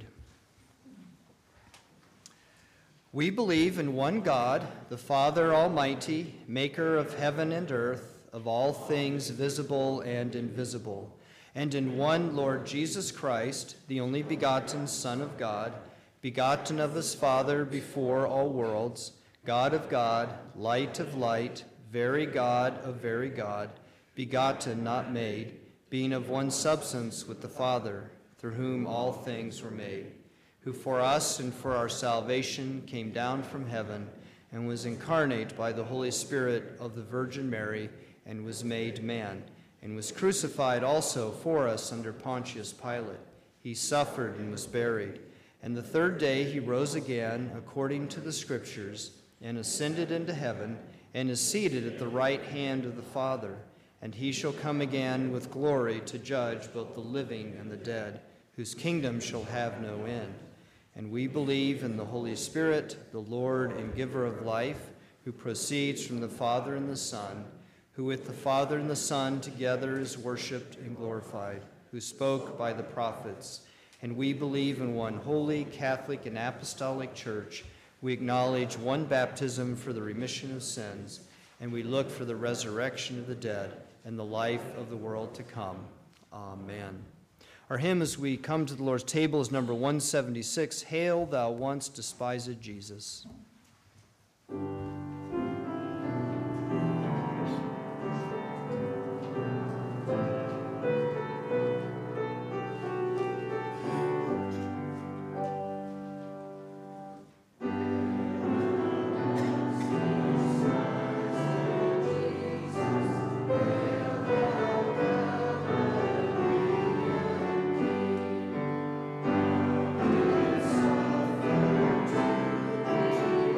We believe in one God, the Father Almighty, maker of heaven and earth, of all things visible and invisible, and in one Lord Jesus Christ, the only begotten Son of God, begotten of his Father before all worlds, God of God, light of light, very God of very God, begotten, not made, being of one substance with the Father, through whom all things were made, who for us and for our salvation came down from heaven and was incarnate by the Holy Spirit of the Virgin Mary and was made man, and was crucified also for us under Pontius Pilate. He suffered and was buried, and the third day he rose again according to the Scriptures and ascended into heaven and is seated at the right hand of the Father. And he shall come again with glory to judge both the living and the dead, whose kingdom shall have no end. And we believe in the Holy Spirit, the Lord and giver of life, who proceeds from the Father and the Son, who with the Father and the Son together is worshipped and glorified, who spoke by the prophets. And we believe in one holy, Catholic, and apostolic church. We acknowledge one baptism for the remission of sins, and we look for the resurrection of the dead and the life of the world to come. Amen. Our hymn as we come to the Lord's table is number one seventy-six, Hail, Thou Once Despised Jesus. Thank you.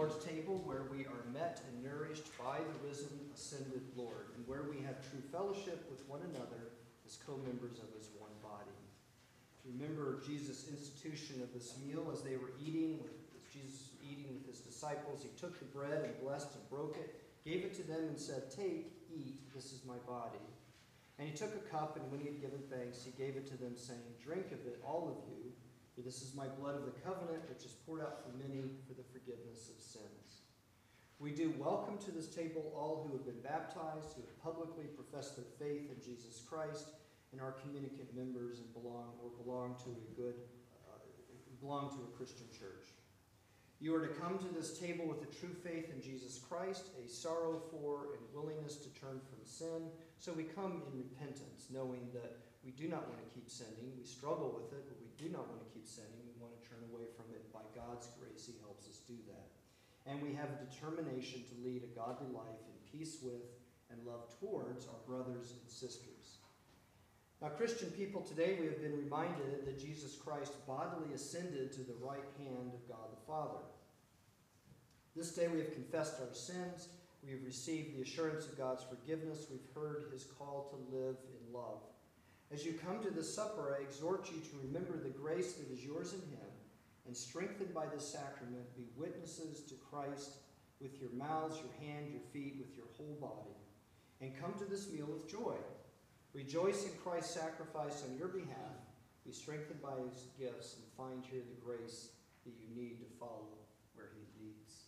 Lord's table where we are met and nourished by the risen, ascended Lord, and where we have true fellowship with one another as co-members of his one body. Remember Jesus' institution of this meal as they were eating, with, as Jesus was eating with his disciples. He took the bread and blessed and broke it, gave it to them and said, "Take, eat, this is my body." And he took a cup, and when he had given thanks, he gave it to them, saying, "Drink of it, all of you, for this is my blood of the covenant, which is poured out for many for the forgiveness of sins." We do welcome to this table all who have been baptized, who have publicly professed their faith in Jesus Christ, and are communicant members and belong or belong to a good, uh, belong to a Christian church. You are to come to this table with a true faith in Jesus Christ, a sorrow for and willingness to turn from sin. So we come in repentance, knowing that we do not want to keep sinning. We struggle with it, but we do not want to keep sinning. We want to turn away from it. By God's grace, he helps us do that. And we have a determination to lead a godly life in peace with and love towards our brothers and sisters. Now, Christian people, today we have been reminded that Jesus Christ bodily ascended to the right hand of God the Father. This day we have confessed our sins. We have received the assurance of God's forgiveness. We've heard his call to live in love. As you come to this supper, I exhort you to remember the grace that is yours in him, and strengthened by this sacrament, be witnesses to Christ with your mouths, your hand, your feet, with your whole body. And come to this meal with joy. Rejoice in Christ's sacrifice on your behalf. Be strengthened by his gifts and find here the grace that you need to follow where he leads.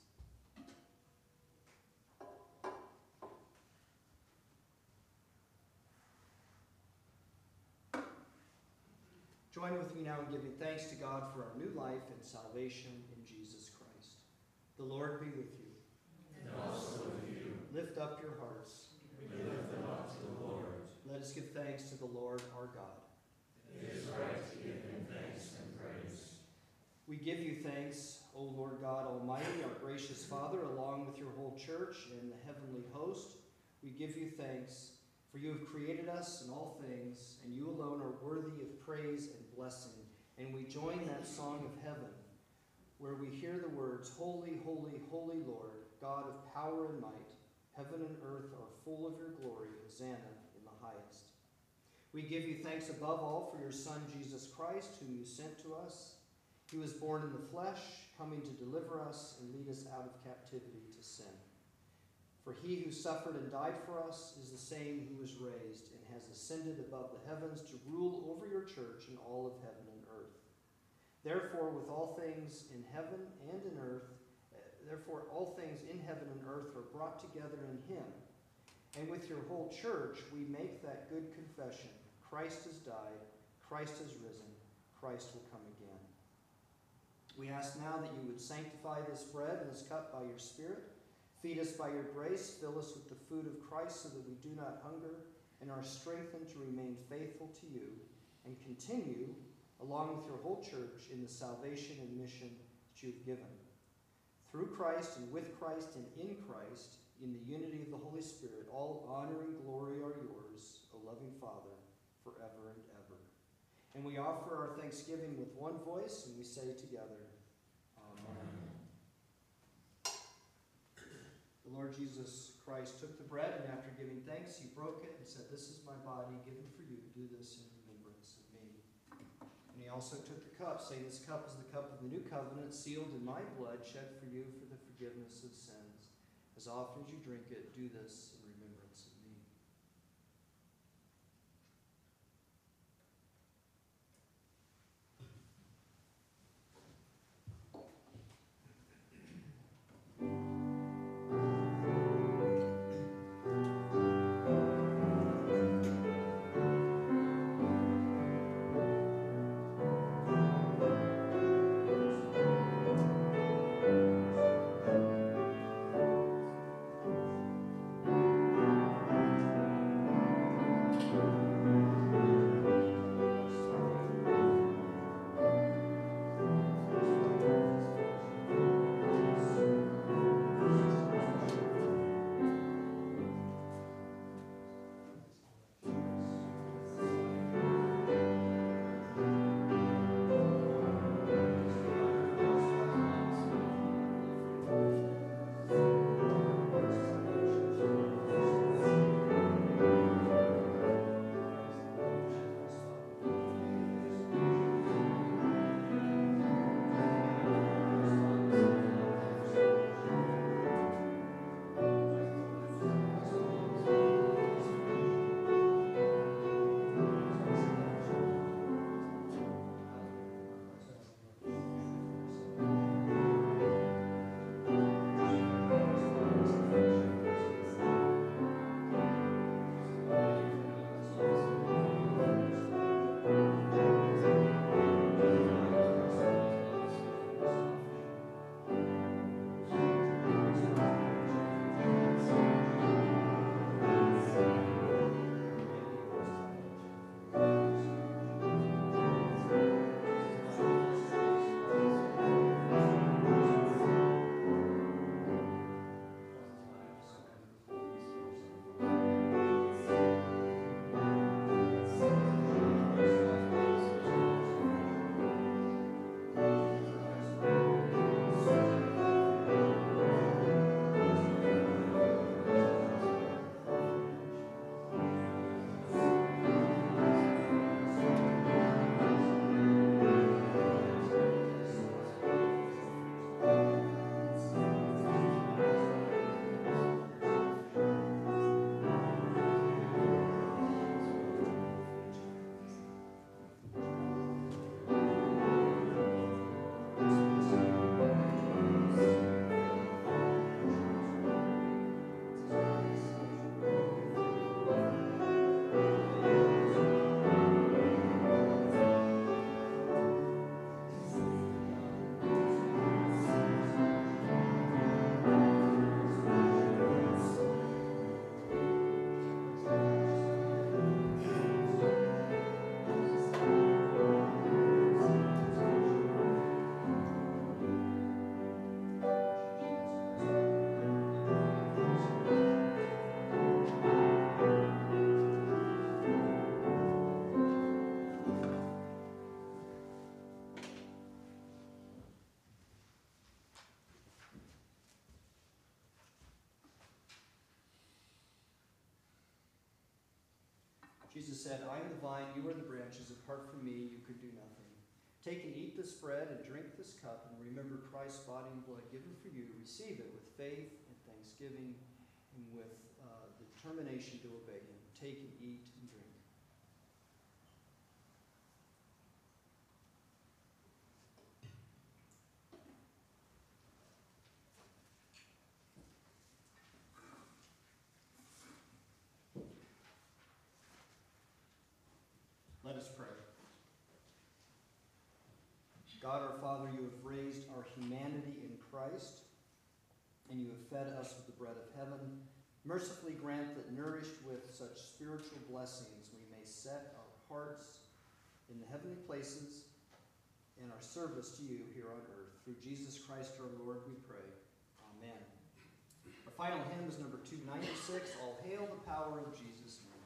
Join with me now in giving thanks to God for our new life and salvation in Jesus Christ. The Lord be with you. And also with you. Lift up your hearts. We lift them up to the Lord. Let us give thanks to the Lord our God. It is right to give him thanks and praise. We give you thanks, O Lord God Almighty, our gracious Father, along with your whole church and the heavenly host. We give you thanks, for you have created us in all things, and you alone are worthy of praise and blessing. And we join that song of heaven, where we hear the words, "Holy, holy, holy Lord, God of power and might. Heaven and earth are full of your glory. Hosanna in the highest." We give you thanks above all for your Son, Jesus Christ, whom you sent to us. He was born in the flesh, coming to deliver us and lead us out of captivity to sin. For he who suffered and died for us is the same who was raised and has ascended above the heavens to rule over your church and all of heaven and earth. Therefore, with all things in heaven and in earth, therefore all things in heaven and earth are brought together in him. And with your whole church, we make that good confession: Christ has died, Christ has risen, Christ will come again. We ask now that you would sanctify this bread and this cup by your Spirit. Feed us by your grace, fill us with the food of Christ so that we do not hunger and are strengthened to remain faithful to you, and continue, along with your whole church, in the salvation and mission that you have given. Through Christ and with Christ and in Christ, in the unity of the Holy Spirit, all honor and glory are yours, O loving Father, forever and ever. And we offer our thanksgiving with one voice, and we say together, Amen. The Lord Jesus Christ took the bread, and after giving thanks, he broke it and said, "This is my body given for you. Do this in remembrance of me." And he also took the cup, saying, "This cup is the cup of the new covenant, sealed in my blood, shed for you for the forgiveness of sins. As often as you drink it, do this in remembrance of me." Jesus said, I am the vine, you are the branches. Apart from me, you could do nothing. Take and eat this bread and drink this cup, and remember Christ's body and blood given for you. Receive it with faith and thanksgiving and with uh, determination to obey him. Take and eat and drink. Let us pray. God our Father, you have raised our humanity in Christ, and you have fed us with the bread of heaven. Mercifully grant that, nourished with such spiritual blessings, we may set our hearts in the heavenly places in our service to you here on earth. Through Jesus Christ our Lord, we pray. Amen. Our final hymn is number two ninety-six, All Hail the Power of Jesus' Name.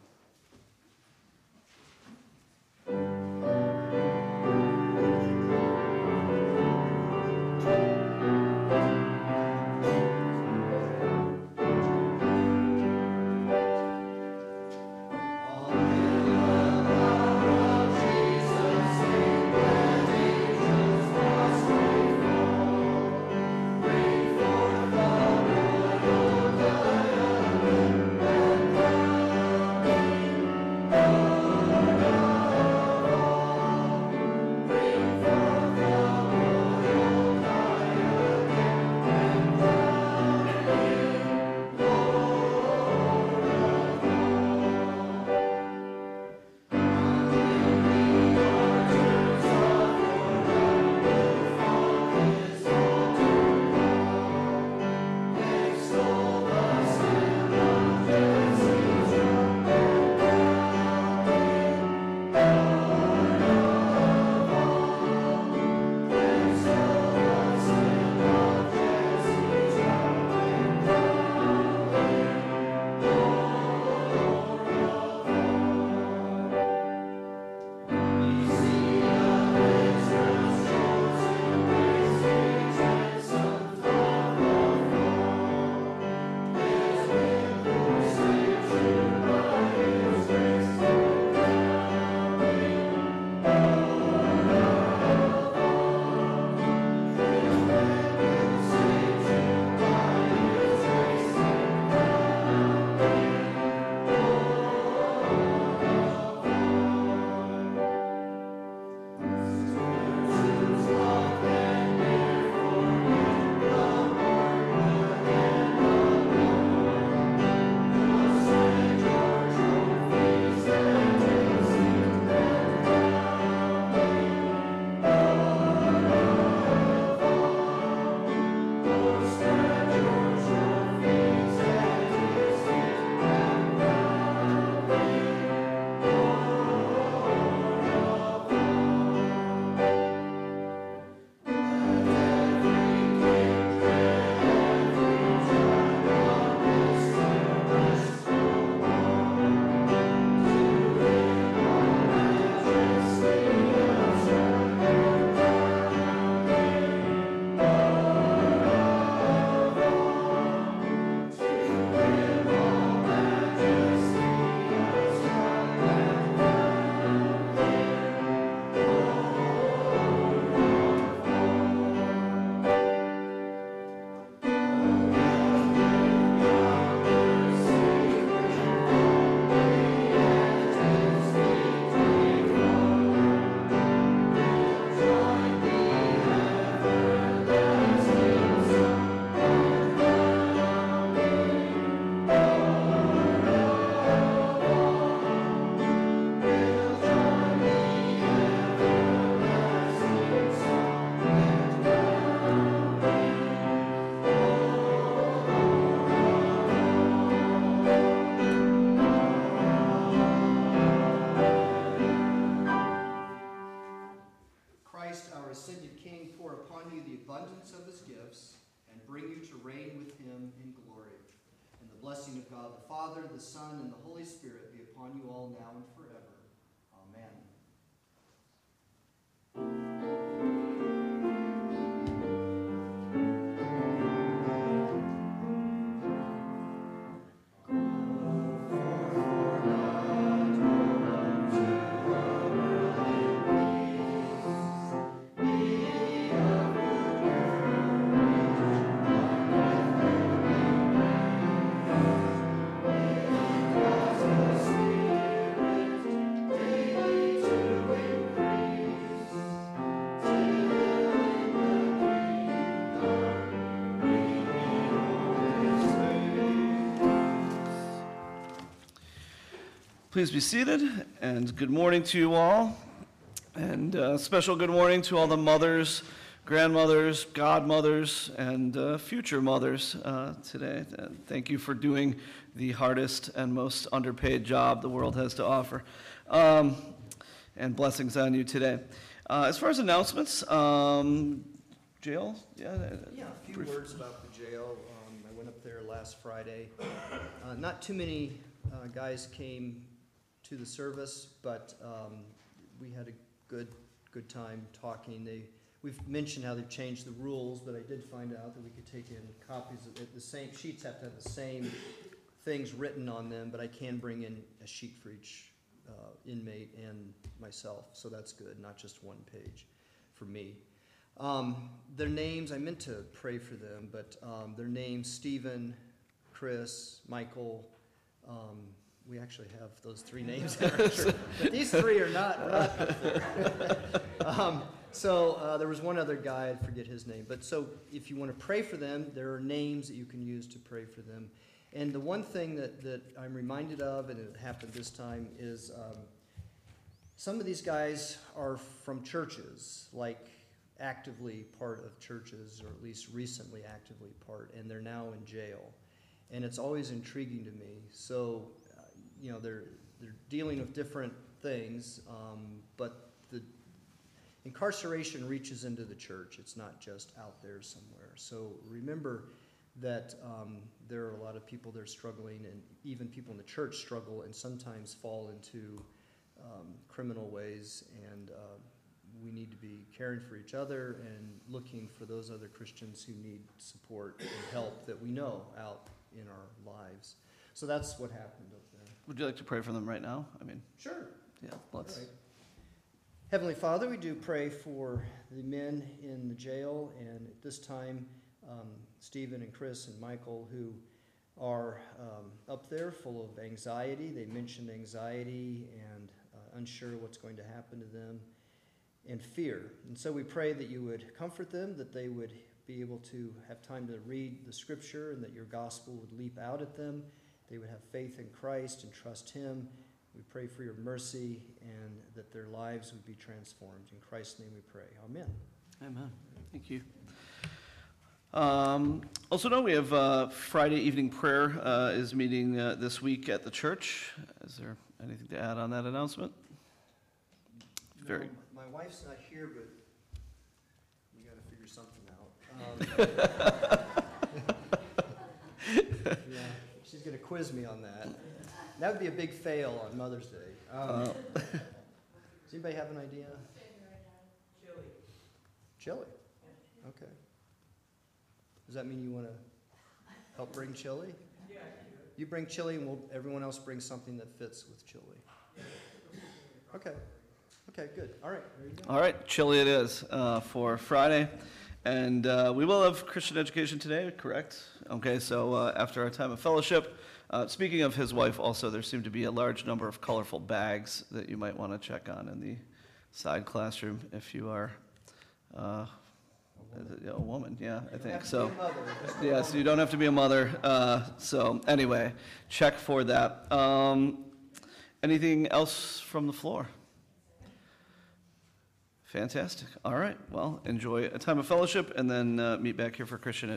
blessing of God the Father, the Son, and the Holy Spirit be upon you all now and forever. Amen. For God Please be seated, and good morning to you all. And uh, special good morning to all the mothers, grandmothers, godmothers, and uh, future mothers uh, today. Uh, thank you for doing the hardest and most underpaid job the world has to offer. Um, and blessings on you today. Uh, as far as announcements, um, jail? Yeah, Yeah, a few words about the jail. Um, I went up there last Friday. Uh, not too many uh, guys came to the service, but um, we had a good good time talking. They we've mentioned how they've changed the rules, but I did find out that we could take in copies of it. The same sheets have to have the same things written on them, but I can bring in a sheet for each uh, inmate and myself, so that's good. Not just one page for me. Um, their names, I meant to pray for them, but um, their names, Stephen, Chris, Michael, um, we actually have those three names in our church, but these three are not, are not up there. um, so uh, there was one other guy, I forget his name, but so if you want to pray for them, there are names that you can use to pray for them. And the one thing that, that I'm reminded of, and it happened this time, is um, some of these guys are from churches, like actively part of churches, or at least recently actively part, and they're now in jail. And it's always intriguing to me. So, uh, you know, they're they're dealing with different things, um, but the incarceration reaches into the church. It's not just out there somewhere. So remember that um, there are a lot of people that are struggling, and even people in the church struggle and sometimes fall into um, criminal ways, and uh, we need to be caring for each other and looking for those other Christians who need support and help that we know out in our lives. So that's what happened up there. Would you like to pray for them right now? I mean, Sure. yeah, let's. All right. Heavenly Father, we do pray for the men in the jail, and at this time, um, Stephen and Chris and Michael, who are um, up there full of anxiety. They mentioned anxiety and uh, unsure what's going to happen to them, and fear. And so we pray that you would comfort them, that they would be able to have time to read the scripture, and that your gospel would leap out at them. They would have faith in Christ and trust him. We pray for your mercy and that their lives would be transformed. In Christ's name we pray. Amen. Amen. Thank you. Um, also know we have uh, Friday evening prayer uh, is meeting uh, this week at the church. Is there anything to add on that announcement? Very. No, my wife's not here, but we got to figure something out. Um, yeah, she's going to quiz me on that. That would be a big fail on Mother's Day. Um, Uh, does anybody have an idea? Chili. Chili? Okay. Does that mean you want to help bring chili? Yeah. You bring chili, and we'll, everyone else brings something that fits with chili. Okay. Okay, good. All right, there you go. all right, chili it is uh, for Friday. And uh, we will have Christian education today, correct? Okay, so uh, after our time of fellowship, uh, speaking of his wife also, there seem to be a large number of colorful bags that you might want to check on in the side classroom if you are uh, a woman, yeah, I think so. Yeah, so you don't have to be a mother. Uh, so anyway, check for that. Um, anything else from the floor? Fantastic. All right. Well, enjoy a time of fellowship and then uh, meet back here for Christian